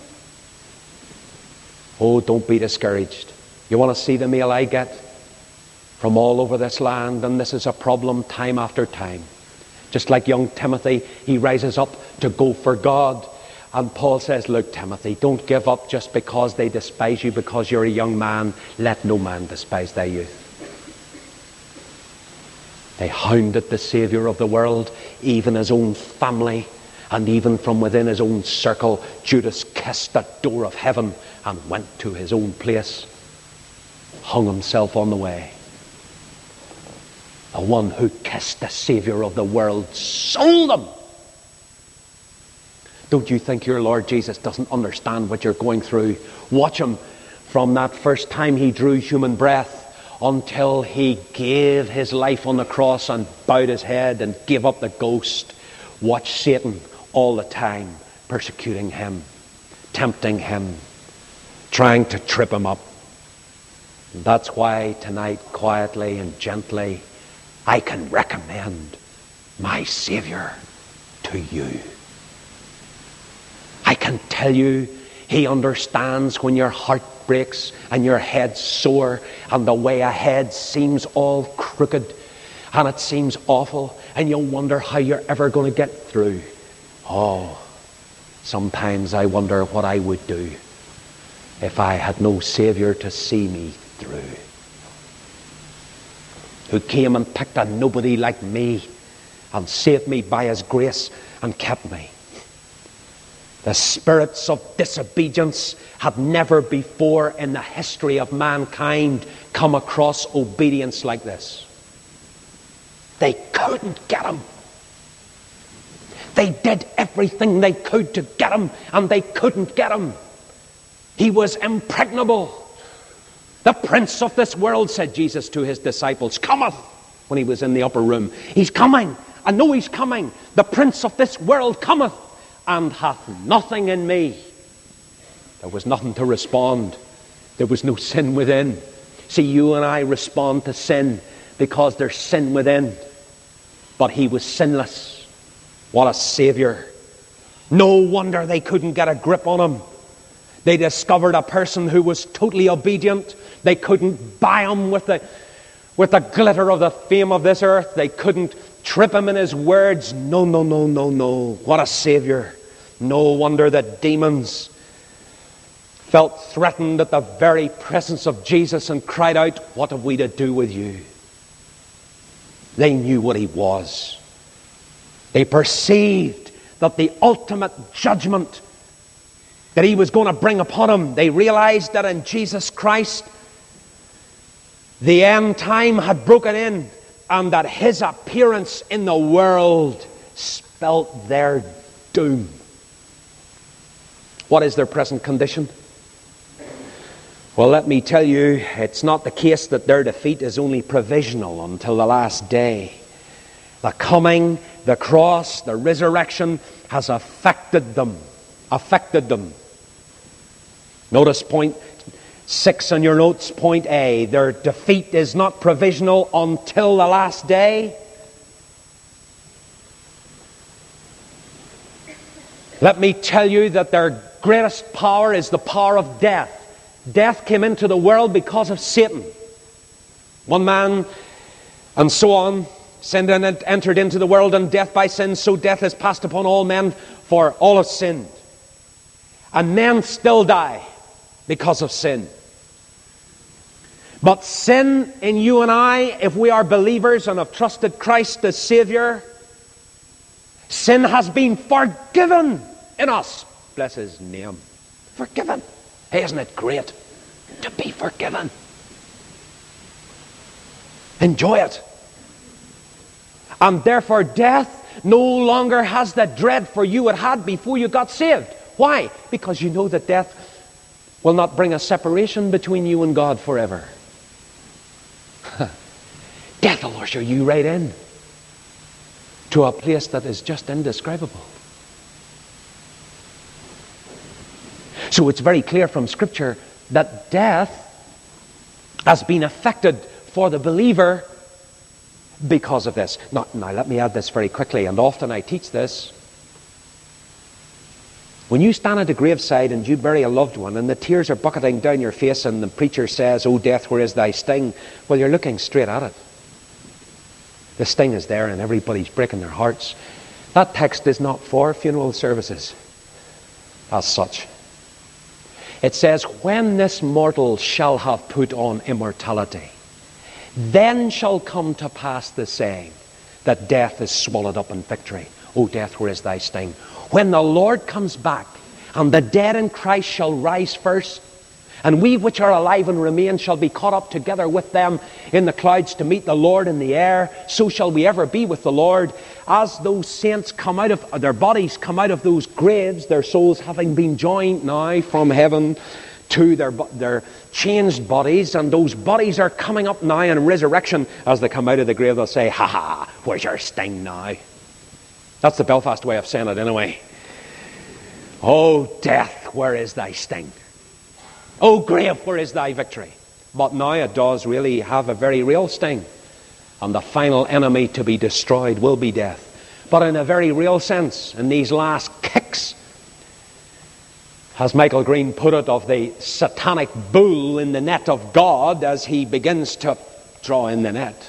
S1: Oh, don't be discouraged. You want to see the mail I get from all over this land, and this is a problem time after time. Just like young Timothy, he rises up to go for God. And Paul says, look, Timothy, don't give up just because they despise you because you're a young man. Let no man despise thy youth. They hounded the Saviour of the world, even his own family, and even from within his own circle. Judas kissed the door of heaven and went to his own place, hung himself on the way. The one who kissed the Saviour of the world sold him. Don't you think your Lord Jesus doesn't understand what you're going through? Watch him from that first time he drew human breath until he gave his life on the cross and bowed his head and gave up the ghost. Watch Satan all the time persecuting him, tempting him, trying to trip him up. And that's why tonight, quietly and gently, I can recommend my Saviour to you. I can tell you, he understands when your heart breaks and your head's sore and the way ahead seems all crooked and it seems awful and you'll wonder how you're ever going to get through. Oh, sometimes I wonder what I would do if I had no Saviour to see me through, who came and picked a nobody like me and saved me by his grace and kept me. The spirits of disobedience had never before in the history of mankind come across obedience like this. They couldn't get him. They did everything they could to get him, and they couldn't get him. He was impregnable. The prince of this world, said Jesus to his disciples, cometh, when he was in the upper room. He's coming. I know he's coming. The prince of this world cometh, and hath nothing in me. There was nothing to respond. There was no sin within. See, you and I respond to sin because there's sin within. But he was sinless. What a Saviour. No wonder they couldn't get a grip on him. They discovered a person who was totally obedient. They couldn't buy him with the, with the glitter of the fame of this earth. They couldn't trip him in his words. No, no, no, no, no. What a Saviour. No wonder that demons felt threatened at the very presence of Jesus and cried out, what have we to do with you? They knew what he was. They perceived that the ultimate judgment that he was going to bring upon him, they realized that in Jesus Christ the end time had broken in, and that his appearance in the world spelt their doom. What is their present condition? Well, let me tell you, it's not the case that their defeat is only provisional until the last day. The coming, the cross, the resurrection has affected them. Affected them. Notice point six on your notes, point A. Their defeat is not provisional until the last day. Let me tell you that their greatest power is the power of death. Death came into the world because of Satan. One man, and so on, sin entered into the world, and death by sin, so death is passed upon all men, for all have sinned. And men still die because of sin. But sin in you and I, if we are believers and have trusted Christ as Savior, sin has been forgiven in us. Bless his name. Forgiven. Hey, isn't it great to be forgiven? Enjoy it. And therefore death no longer has the dread for you it had before you got saved. Why? Because you know that death will not bring a separation between you and God forever. Death will usher you right in to a place that is just indescribable. So it's very clear from Scripture that death has been affected for the believer because of this. Now, now let me add this very quickly, and often I teach this. When you stand at the graveside and you bury a loved one and the tears are bucketing down your face and the preacher says, "O death, where is thy sting?" Well, you're looking straight at it. The sting is there and everybody's breaking their hearts. That text is not for funeral services as such. It says, "When this mortal shall have put on immortality, then shall come to pass the saying that death is swallowed up in victory. O death, where is thy sting?" When the Lord comes back, and the dead in Christ shall rise first, and we which are alive and remain shall be caught up together with them in the clouds to meet the Lord in the air, so shall we ever be with the Lord. As those saints come out of their bodies, come out of those graves, their souls having been joined now from heaven to their, their changed bodies, and those bodies are coming up now in resurrection. As they come out of the grave, they'll say, "Ha ha, where's your sting now?" That's the Belfast way of saying it anyway. "Oh death, where is thy sting? Oh grave, where is thy victory?" But now it does really have a very real sting. And the final enemy to be destroyed will be death. But in a very real sense, in these last kicks, as Michael Green put it, of the satanic bull in the net of God as he begins to draw in the net.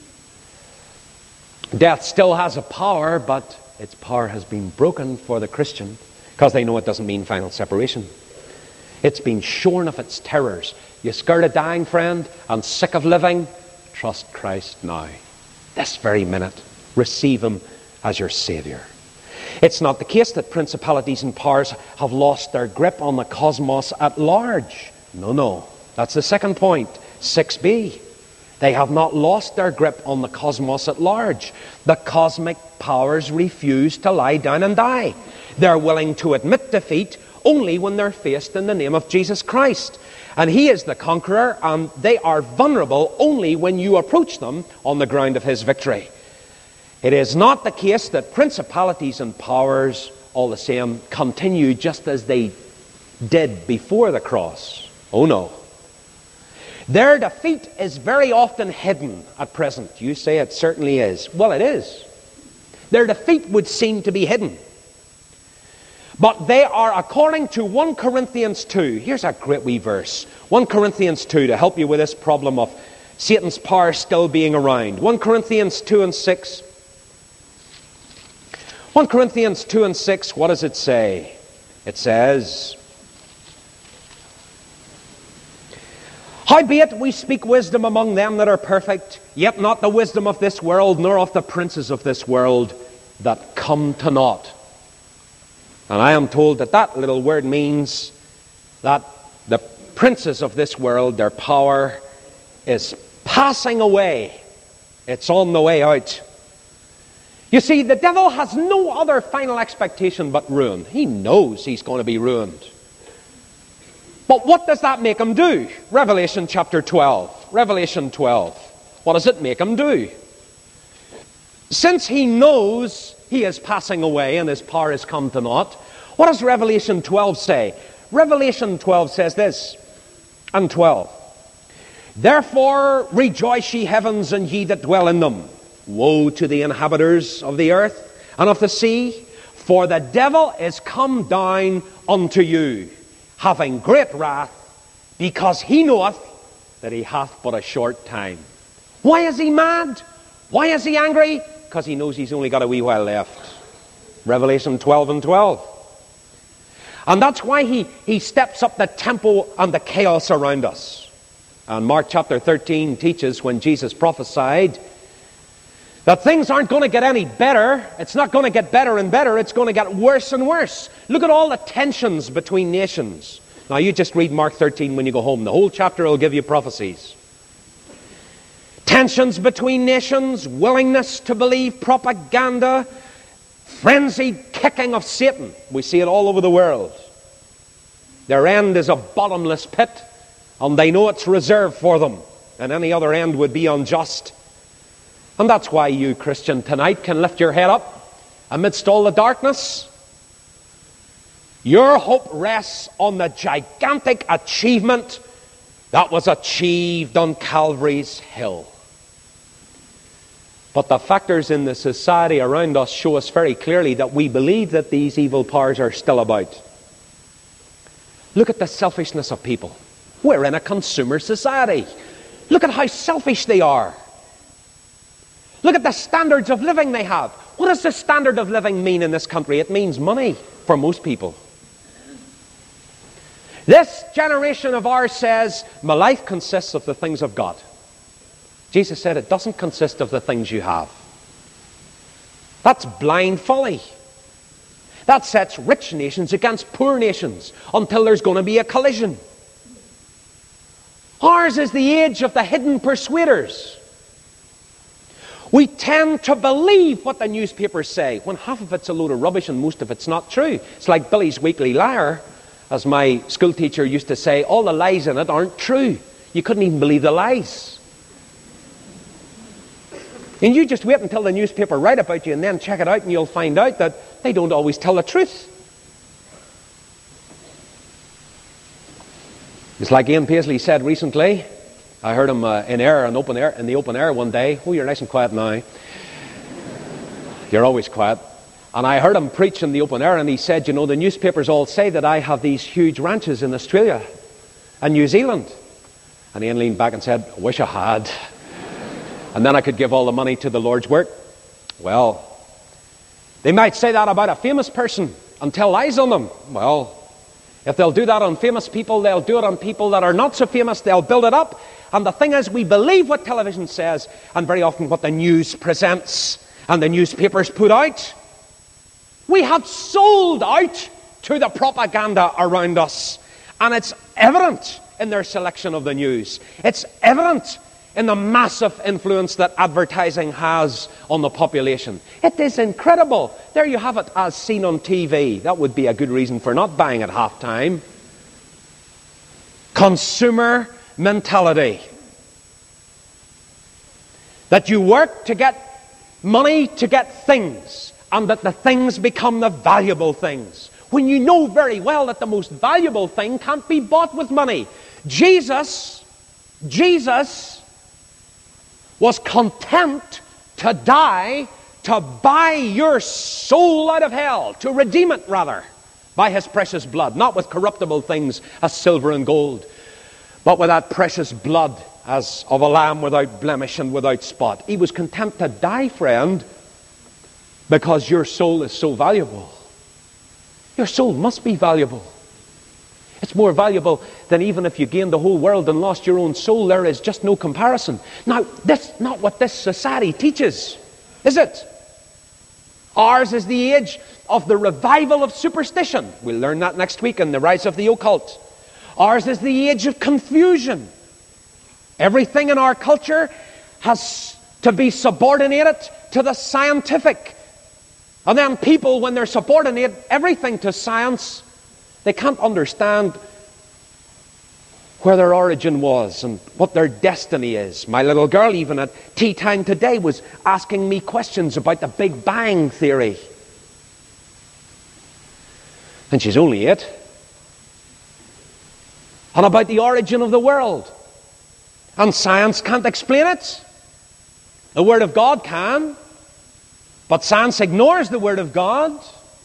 S1: Death still has a power, but its power has been broken for the Christian, because they know it doesn't mean final separation. It's been shorn of its terrors. You scared of dying, friend, and sick of living? Trust Christ now. This very minute. Receive him as your Savior. It's not the case that principalities and powers have lost their grip on the cosmos at large. No, no. That's the second point. six b. They have not lost their grip on the cosmos at large. The cosmic powers refuse to lie down and die. They're willing to admit defeat only when they're faced in the name of Jesus Christ. And he is the conqueror, and they are vulnerable only when you approach them on the ground of his victory. It is not the case that principalities and powers, all the same, continue just as they did before the cross. Oh no. Their defeat is very often hidden at present. You say it certainly is. Well, it is. Their defeat would seem to be hidden. But they are, according to First Corinthians two, here's a great wee verse. First Corinthians two, to help you with this problem of Satan's power still being around. First Corinthians two and six. First Corinthians two and six, what does it say? It says, "Howbeit we speak wisdom among them that are perfect, yet not the wisdom of this world, nor of the princes of this world that come to naught." And I am told that that little word means that the princes of this world, their power is passing away. It's on the way out. You see, the devil has no other final expectation but ruin. He knows he's going to be ruined. But what does that make him do? Revelation chapter twelve. Revelation twelve. What does it make him do? Since he knows he is passing away and his power has come to naught, what does Revelation twelve say? Revelation twelve says this, and twelve. Therefore rejoice ye heavens, and ye that dwell in them. Woe to the inhabitants of the earth and of the sea, for the devil is come down unto you, having great wrath, because he knoweth that he hath but a short time. Why is he mad? Why is he angry? Because he knows he's only got a wee while left. Revelation twelve and twelve. And that's why he, he steps up the tempo and the chaos around us. And Mark chapter thirteen teaches, when Jesus prophesied that things aren't going to get any better. It's not going to get better and better. It's going to get worse and worse. Look at all the tensions between nations. Now you just read Mark thirteen when you go home. The whole chapter will give you prophecies. Tensions between nations, willingness to believe propaganda, frenzied kicking of Satan. We see it all over the world. Their end is a bottomless pit, and they know it's reserved for them, and any other end would be unjust. And that's why you, Christian, tonight can lift your head up amidst all the darkness. Your hope rests on the gigantic achievement that was achieved on Calvary's hill. But the factors in the society around us show us very clearly that we believe that these evil powers are still about. Look at the selfishness of people. We're in a consumer society. Look at how selfish they are. Look at the standards of living they have. What does the standard of living mean in this country? It means money for most people. This generation of ours says, my life consists of the things of God. Jesus said it doesn't consist of the things you have. That's blind folly. That sets rich nations against poor nations until there's going to be a collision. Ours is the age of the hidden persuaders. We tend to believe what the newspapers say when half of it's a load of rubbish and most of it's not true. It's like Billy's Weekly Liar. As my school teacher used to say, all the lies in it aren't true. You couldn't even believe the lies. And you just wait until the newspaper write about you and then check it out and you'll find out that they don't always tell the truth. It's like Ian Paisley said recently. I heard him uh, in air, in open air, in the open air one day. Oh, you're nice and quiet now. You're always quiet. And I heard him preach in the open air, and he said, you know, the newspapers all say that I have these huge ranches in Australia and New Zealand. And Ian leaned back and said, I wish I had. And then I could give all the money to the Lord's work. Well, they might say that about a famous person and tell lies on them. Well, if they'll do that on famous people, they'll do it on people that are not so famous. They'll build it up. And the thing is, we believe what television says, and very often what the news presents and the newspapers put out. We have sold out to the propaganda around us. And it's evident in their selection of the news. It's evident in the massive influence that advertising has on the population. It is incredible. There you have it, as seen on T V. That would be a good reason for not buying at half time. Consumer mentality. That you work to get money, to get things, and that the things become the valuable things, when you know very well that the most valuable thing can't be bought with money. Jesus, Jesus was content to die to buy your soul out of hell, to redeem it rather, by his precious blood, not with corruptible things as silver and gold, but with that precious blood as of a lamb without blemish and without spot. He was content to die, friend, because your soul is so valuable. Your soul must be valuable. It's more valuable than even if you gained the whole world and lost your own soul. There is just no comparison. Now, that's not what this society teaches, is it? Ours is the age of the revival of superstition. We'll learn that next week in the rise of the occult. Ours is the age of confusion. Everything in our culture has to be subordinated to the scientific. And then people, when they're subordinate everything to science, they can't understand where their origin was and what their destiny is. My little girl, even at tea time today, was asking me questions about the Big Bang Theory. And she's only eight. And about the origin of the world. And science can't explain it. The Word of God can. But science ignores the Word of God.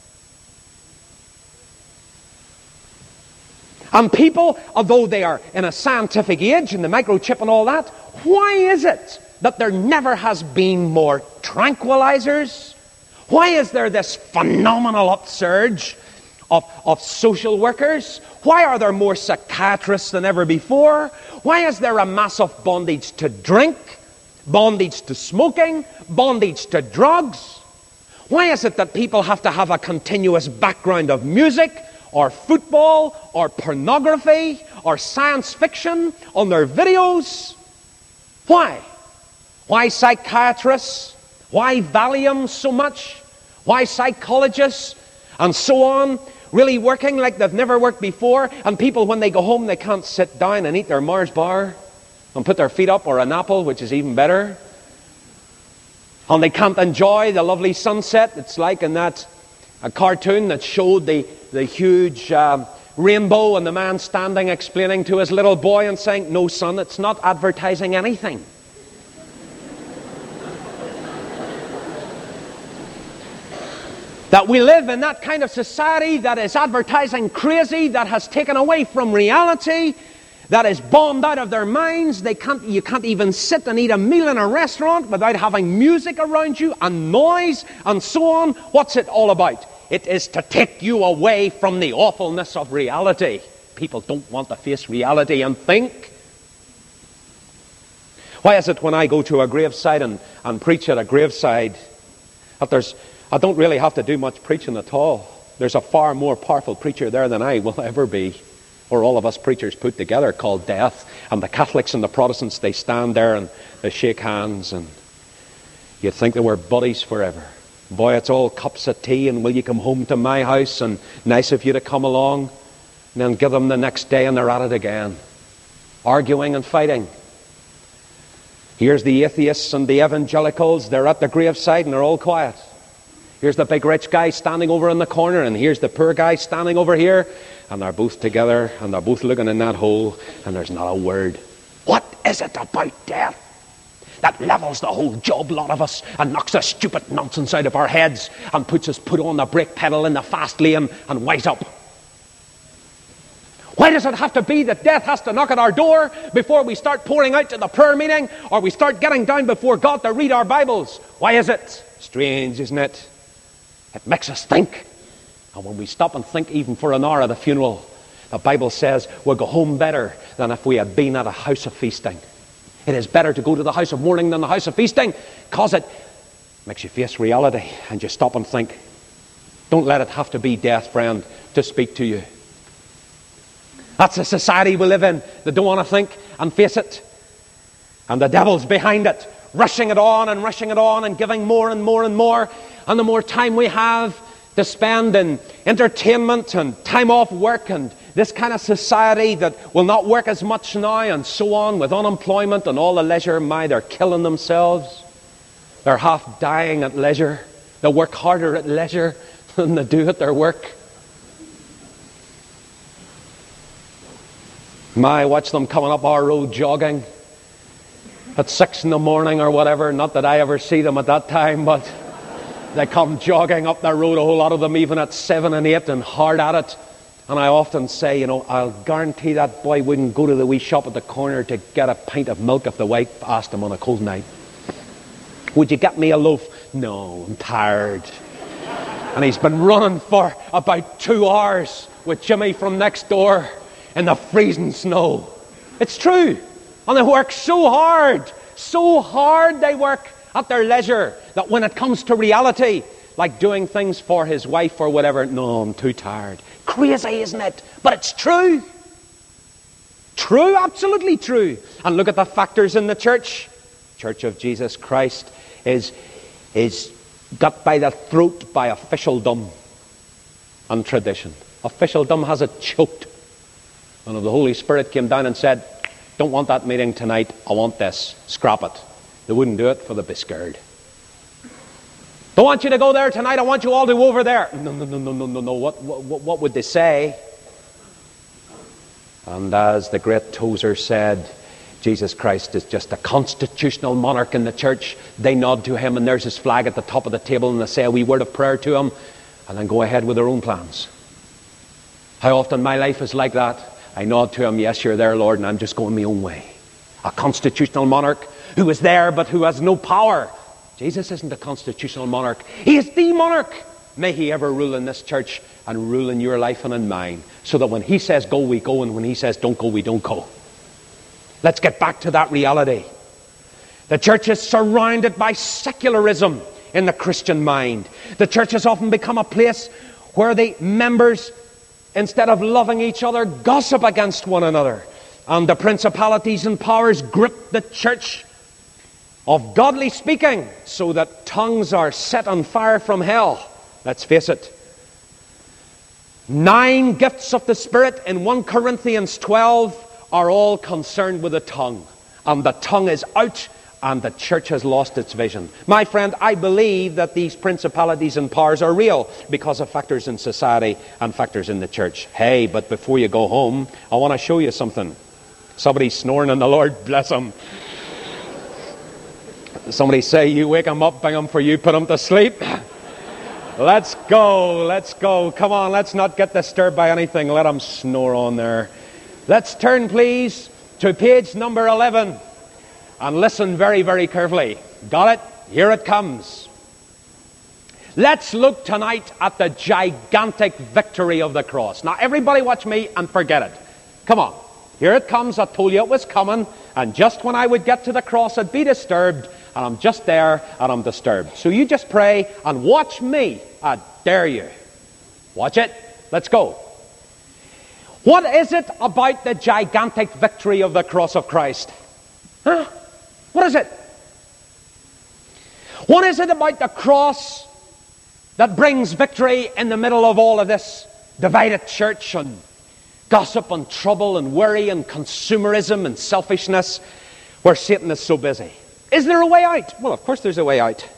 S1: And people, although they are in a scientific age, and the microchip and all that, why is it that there never has been more tranquilizers? Why is there this phenomenal upsurge of, of social workers? Why are there more psychiatrists than ever before? Why is there a massive bondage to drink, bondage to smoking, bondage to drugs? Why is it that people have to have a continuous background of music, or football, or pornography, or science fiction on their videos? Why? Why psychiatrists? Why Valium so much? Why psychologists? And so on, really working like they've never worked before, and people, when they go home, they can't sit down and eat their Mars bar and put their feet up, or an apple, which is even better. And they can't enjoy the lovely sunset. It's like in that a cartoon that showed the, the huge uh, rainbow, and the man standing explaining to his little boy and saying, "No, son, it's not advertising anything." That we live in that kind of society that is advertising crazy, that has taken away from reality, that is bombed out of their minds. They can't, you can't even sit and eat a meal in a restaurant without having music around you and noise and so on. What's it all about? It is to take you away from the awfulness of reality. People don't want to face reality and think. Why is it when I go to a graveside and, and preach at a graveside that there's, I don't really have to do much preaching at all? There's a far more powerful preacher there than I will ever be, or all of us preachers put together, called death. And the Catholics and the Protestants, they stand there and they shake hands, and you'd think they were buddies forever. Boy, it's all cups of tea and will you come home to my house, and nice of you to come along. And then give them the next day and they're at it again, arguing and fighting. Here's the atheists and the evangelicals, they're at the graveside and they're all quiet. Here's the big rich guy standing over in the corner, and here's the poor guy standing over here, and they're both together and they're both looking in that hole, and there's not a word. What is it about death that levels the whole job lot of us and knocks the stupid nonsense out of our heads and puts us put on the brake pedal in the fast lane and wise up? Why does it have to be that death has to knock at our door before we start pouring out to the prayer meeting, or we start getting down before God to read our Bibles? Why is it? Strange, isn't it? It makes us think. And when we stop and think even for an hour at a funeral, the Bible says we'll go home better than if we had been at a house of feasting. It is better to go to the house of mourning than the house of feasting, because it makes you face reality and you stop and think. Don't let it have to be death, friend, to speak to you. That's the society we live in. They don't want to think and face it. And the devil's behind it, rushing it on and rushing it on and giving more and more and more. And the more time we have to spend in entertainment and time off work and this kind of society that will not work as much now and so on, with unemployment and all the leisure, my, they're killing themselves. They're half dying at leisure. They work harder at leisure than they do at their work. My, watch them coming up our road jogging at six in the morning or whatever. Not that I ever see them at that time, but they come jogging up the road, a whole lot of them even at seven and eight and hard at it. And I often say, you know, I'll guarantee that boy wouldn't go to the wee shop at the corner to get a pint of milk if the wife asked him on a cold night. Would you get me a loaf? No, I'm tired. And he's been running for about two hours with Jimmy from next door in the freezing snow. It's true. And they work so hard, so hard they work at their leisure, that when it comes to reality, like doing things for his wife or whatever. No, I'm too tired. Crazy, isn't it? But it's true. True, absolutely true. And look at the factors in the church. Church of Jesus Christ is, is got by the throat by officialdom and tradition. Officialdom has it choked. And if the Holy Spirit came down and said, don't want that meeting tonight, I want this, scrap it. They wouldn't do it, for they'd be scared. Don't want you to go there tonight, I want you all to go over there. No, no, no, no, no, no, no. What, what, what would they say? And as the great Tozer said, Jesus Christ is just a constitutional monarch in the church. They nod to him and there's his flag at the top of the table and they say a wee word of prayer to him and then go ahead with their own plans. How often my life is like that. I nod to him, yes, you're there, Lord, and I'm just going my own way. A constitutional monarch who is there but who has no power. Jesus isn't a constitutional monarch. He is the monarch. May he ever rule in this church and rule in your life and in mine, so that when he says go, we go, and when he says don't go, we don't go. Let's get back to that reality. The church is surrounded by secularism in the Christian mind. The church has often become a place where the members, instead of loving each other, gossip against one another. And the principalities and powers grip the church of godly speaking, so that tongues are set on fire from hell. Let's face it. Nine gifts of the Spirit in First Corinthians twelve are all concerned with the tongue. And the tongue is out, and the church has lost its vision. My friend, I believe that these principalities and powers are real because of factors in society and factors in the church. Hey, but before you go home, I want to show you something. Somebody's snoring on the Lord, bless him. Somebody say, you wake him up, bring him for you, put him to sleep. Let's go, let's go. Come on, let's not get disturbed by anything. Let him snore on there. Let's turn, please, to page number eleven. And listen very, very carefully. Got it? Here it comes. Let's look tonight at the gigantic victory of the cross. Now, everybody watch me and forget it. Come on. Here it comes. I told you it was coming. And just when I would get to the cross, I'd be disturbed. And I'm just there, and I'm disturbed. So you just pray and watch me. I dare you. Watch it. Let's go. What is it about the gigantic victory of the cross of Christ? Huh? What is it? What is it about the cross that brings victory in the middle of all of this divided church and gossip and trouble and worry and consumerism and selfishness, where Satan is so busy? Is there a way out? Well, of course there's a way out.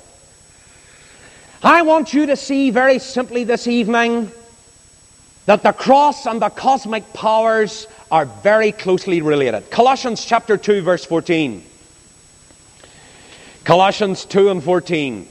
S1: I want you to see very simply this evening that the cross and the cosmic powers are very closely related. Colossians chapter two, verse fourteen. Colossians two and fourteen.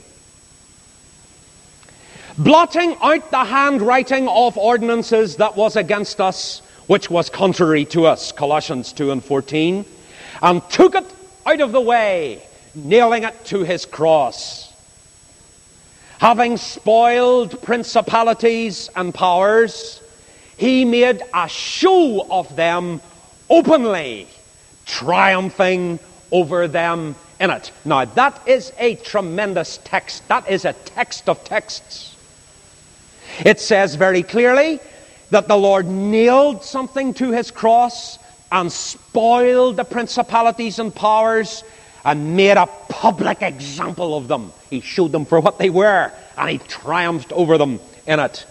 S1: Blotting out the handwriting of ordinances that was against us, which was contrary to us. Colossians two and fourteen. And took it out of the way, nailing it to his cross. Having spoiled principalities and powers, he made a show of them openly, triumphing over them in it. Now, that is a tremendous text. That is a text of texts. It says very clearly that the Lord nailed something to his cross and spoiled the principalities and powers and made a public example of them. He showed them for what they were, and he triumphed over them in it.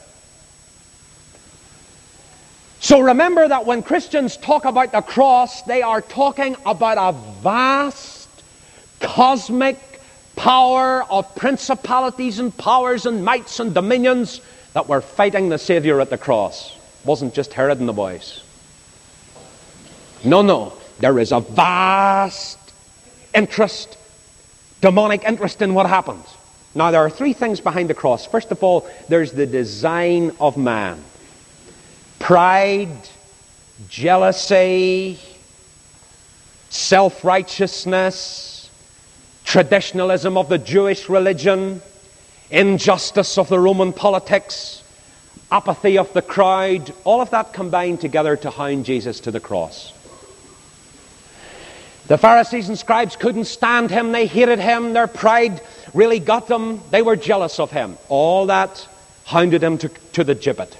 S1: So remember that when Christians talk about the cross, they are talking about a vast, cosmic power of principalities and powers and mights and dominions that were fighting the Savior at the cross. It wasn't just Herod and the boys. No, no. There is a vast interest, demonic interest in what happens. Now, there are three things behind the cross. First of all, there's the design of man. Pride, jealousy, self-righteousness, traditionalism of the Jewish religion, injustice of the Roman politics, apathy of the crowd, all of that combined together to hound Jesus to the cross. The Pharisees and scribes couldn't stand him. They hated him. Their pride really got them. They were jealous of him. All that hounded him to, to the gibbet.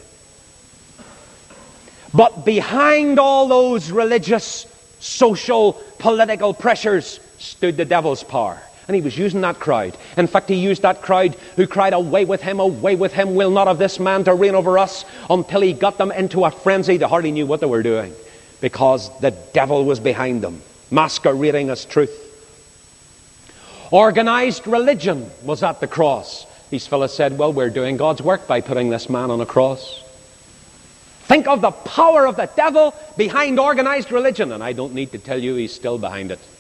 S1: But behind all those religious, social, political pressures stood the devil's power. And he was using that crowd. In fact, he used that crowd who cried, "Away with him, away with him. We'll not have this man to reign over us," until he got them into a frenzy. They hardly knew what they were doing, because the devil was behind them, masquerading as truth. Organized religion was at the cross. These fellas said, "Well, we're doing God's work by putting this man on a cross." Think of the power of the devil behind organized religion. And I don't need to tell you, he's still behind it.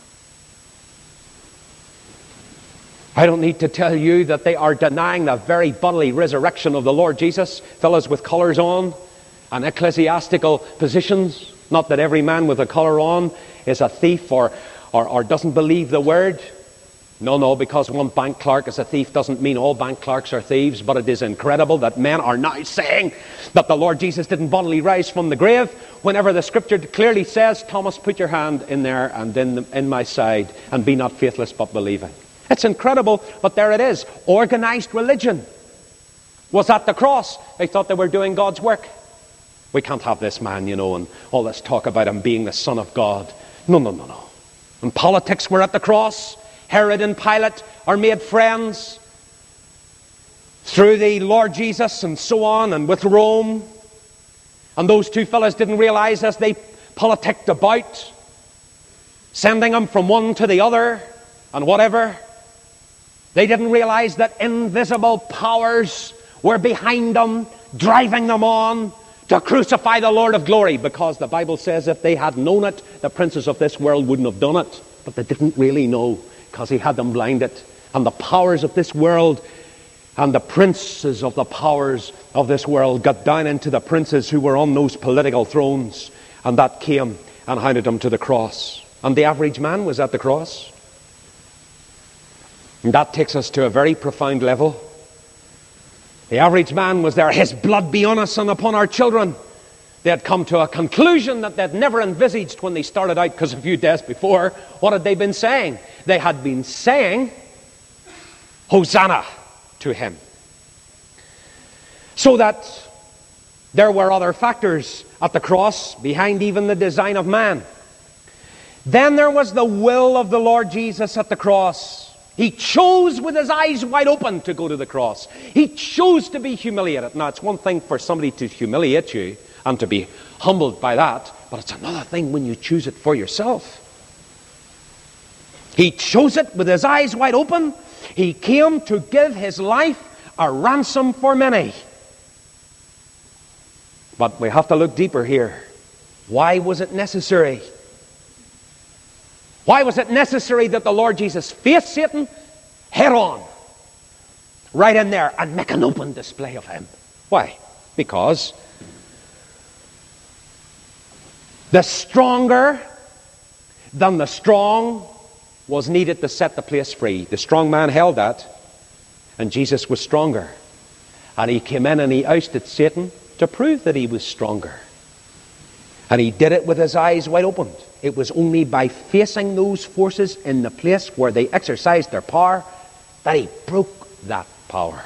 S1: I don't need to tell you that they are denying the very bodily resurrection of the Lord Jesus. Fellas with collars on and ecclesiastical positions. Not that every man with a collar on is a thief or, or, or doesn't believe the word. No, no, because one bank clerk is a thief doesn't mean all bank clerks are thieves. But it is incredible that men are now saying that the Lord Jesus didn't bodily rise from the grave, whenever the scripture clearly says, "Thomas, put your hand in there and in, the, in my side, and be not faithless but believing." It's incredible, but there it is. Organized religion was at the cross. They thought they were doing God's work. We can't have this man, you know, and all this talk about him being the Son of God. No, no, no, no. And politics were at the cross. Herod and Pilate are made friends through the Lord Jesus and so on, and with Rome. And those two fellas didn't realize, as they politicked about, sending them from one to the other and whatever, they didn't realize that invisible powers were behind them, driving them on to crucify the Lord of glory. Because the Bible says if they had known it, the princes of this world wouldn't have done it. But they didn't really know, because he had them blinded. And the powers of this world and the princes of the powers of this world got down into the princes who were on those political thrones. And that came and hounded them to the cross. And the average man was at the cross. And that takes us to a very profound level. The average man was there. His blood be on us and upon our children. They had come to a conclusion that they'd never envisaged when they started out, because a few days before, what had they been saying? They had been saying, "Hosanna to him." So that there were other factors at the cross, behind even the design of man. Then there was the will of the Lord Jesus at the cross. He chose with his eyes wide open to go to the cross. He chose to be humiliated. Now, it's one thing for somebody to humiliate you and to be humbled by that, but it's another thing when you choose it for yourself. He chose it with his eyes wide open. He came to give his life a ransom for many. But we have to look deeper here. Why was it necessary? Why was it necessary that the Lord Jesus face Satan head on, right in there, and make an open display of him? Why? Because the stronger than the strong was needed to set the place free. The strong man held that, and Jesus was stronger. And he came in and he ousted Satan to prove that he was stronger. And he did it with his eyes wide open. It was only by facing those forces in the place where they exercised their power that he broke that power.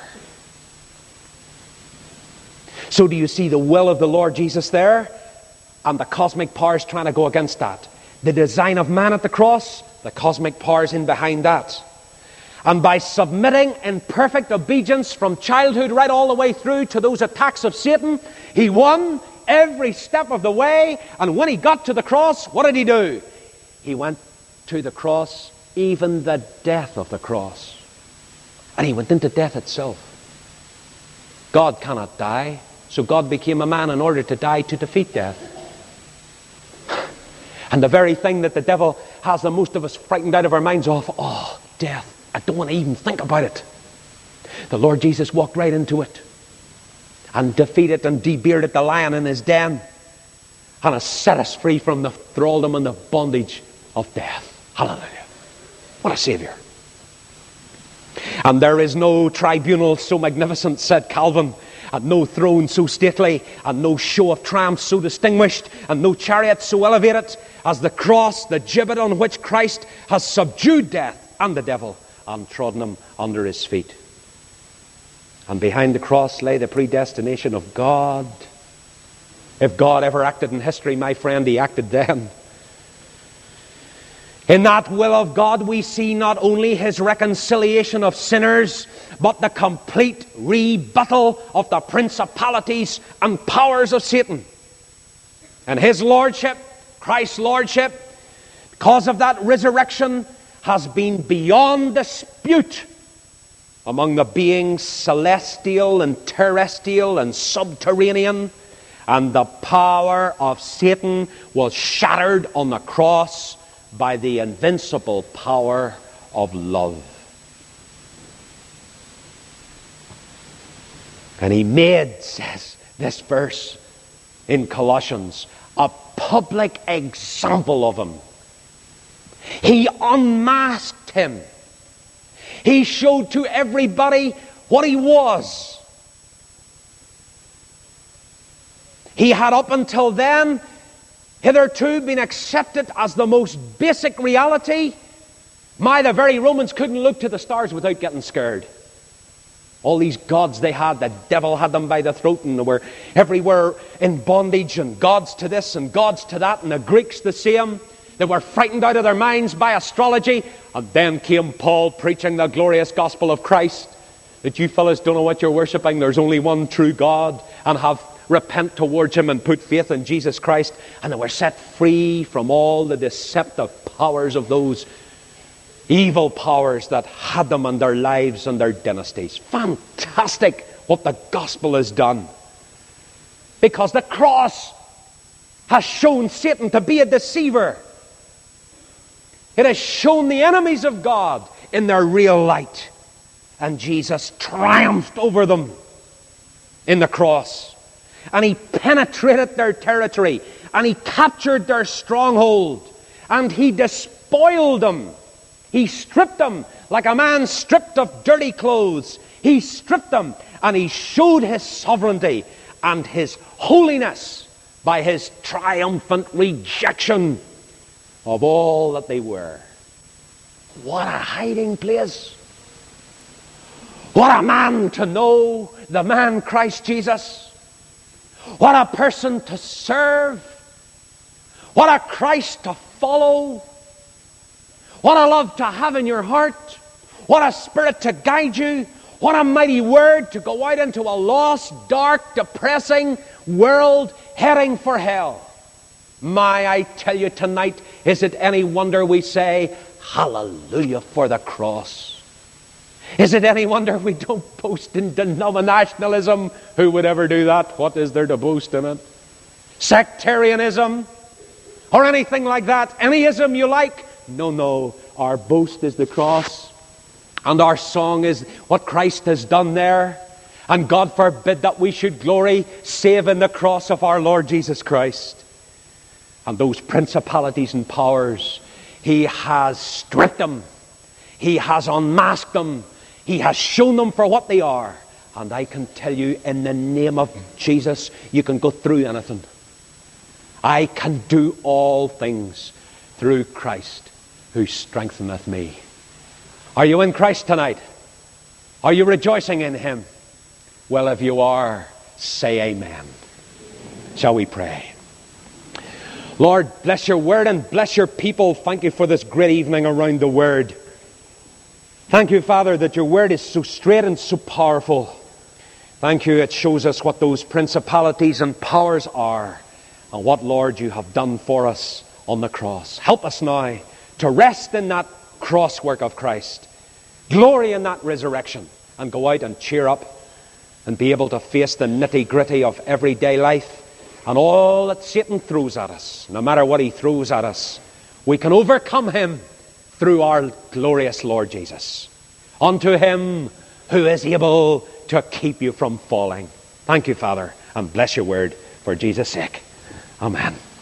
S1: So do you see the will of the Lord Jesus there? And the cosmic powers trying to go against that. The design of man at the cross, the cosmic powers in behind that. And by submitting in perfect obedience from childhood right all the way through to those attacks of Satan, he won every step of the way. And when he got to the cross, what did he do? He went to the cross, even the death of the cross. And he went into death itself. God cannot die, so God became a man in order to die to defeat death. And the very thing that the devil has the most of us frightened out of our minds of, oh, death. I don't want to even think about it. The Lord Jesus walked right into it and defeated and debearded the lion in his den and has set us free from the thraldom and the bondage of death. Hallelujah. What a Savior. And there is no tribunal so magnificent, said Calvin, and no throne so stately, and no show of triumph so distinguished, and no chariot so elevated as the cross, the gibbet on which Christ has subdued death and the devil and trodden him under his feet. And behind the cross lay the predestination of God. If God ever acted in history, my friend, he acted then. In that will of God, we see not only his reconciliation of sinners, but the complete rebuttal of the principalities and powers of Satan. And his lordship, Christ's lordship, because of that resurrection, has been beyond dispute among the beings celestial and terrestrial and subterranean. And the power of Satan was shattered on the cross by the invincible power of love. And he made, says this verse in Colossians, a public example of him. He unmasked him. He showed to everybody what he was. He had up until then hitherto been accepted as the most basic reality. My, the very Romans couldn't look to the stars without getting scared. All these gods they had, the devil had them by the throat, and they were everywhere in bondage, and gods to this and gods to that, and the Greeks the same. They were frightened out of their minds by astrology. And then came Paul preaching the glorious gospel of Christ, that you fellas don't know what you're worshipping. There's only one true God, and have repent towards him and put faith in Jesus Christ. And they were set free from all the deceptive powers of those evil powers that had them in their lives and their dynasties. Fantastic what the gospel has done. Because the cross has shown Satan to be a deceiver. It has shown the enemies of God in their real light. And Jesus triumphed over them in the cross. And he penetrated their territory. And he captured their stronghold. And he despoiled them. He stripped them like a man stripped of dirty clothes. He stripped them, and he showed his sovereignty and his holiness by his triumphant rejection of all that they were. What a hiding place. What a man to know, the man Christ Jesus. What a person to serve. What a Christ to follow. What a love to have in your heart. What a spirit to guide you. What a mighty word to go out into a lost, dark, depressing world heading for hell. My, I tell you tonight, is it any wonder we say, hallelujah for the cross? Is it any wonder we don't boast in denominationalism? Who would ever do that? What is there to boast in it? Sectarianism? Or anything like that? Any ism you like? No, no. Our boast is the cross. And our song is what Christ has done there. And God forbid that we should glory save in the cross of our Lord Jesus Christ. And those principalities and powers, he has stripped them. He has unmasked them. He has shown them for what they are. And I can tell you, in the name of Jesus, you can go through anything. I can do all things through Christ who strengtheneth me. Are you in Christ tonight? Are you rejoicing in him? Well, if you are, say amen. Shall we pray? Lord, bless your word and bless your people. Thank you for this great evening around the word. Thank you, Father, that your word is so straight and so powerful. Thank you, it shows us what those principalities and powers are and what, Lord, you have done for us on the cross. Help us now to rest in that cross work of Christ, glory in that resurrection, and go out and cheer up and be able to face the nitty-gritty of everyday life and all that Satan throws at us. No matter what he throws at us, we can overcome him through our glorious Lord Jesus. Unto him who is able to keep you from falling. Thank you, Father, and bless your word for Jesus' sake. Amen.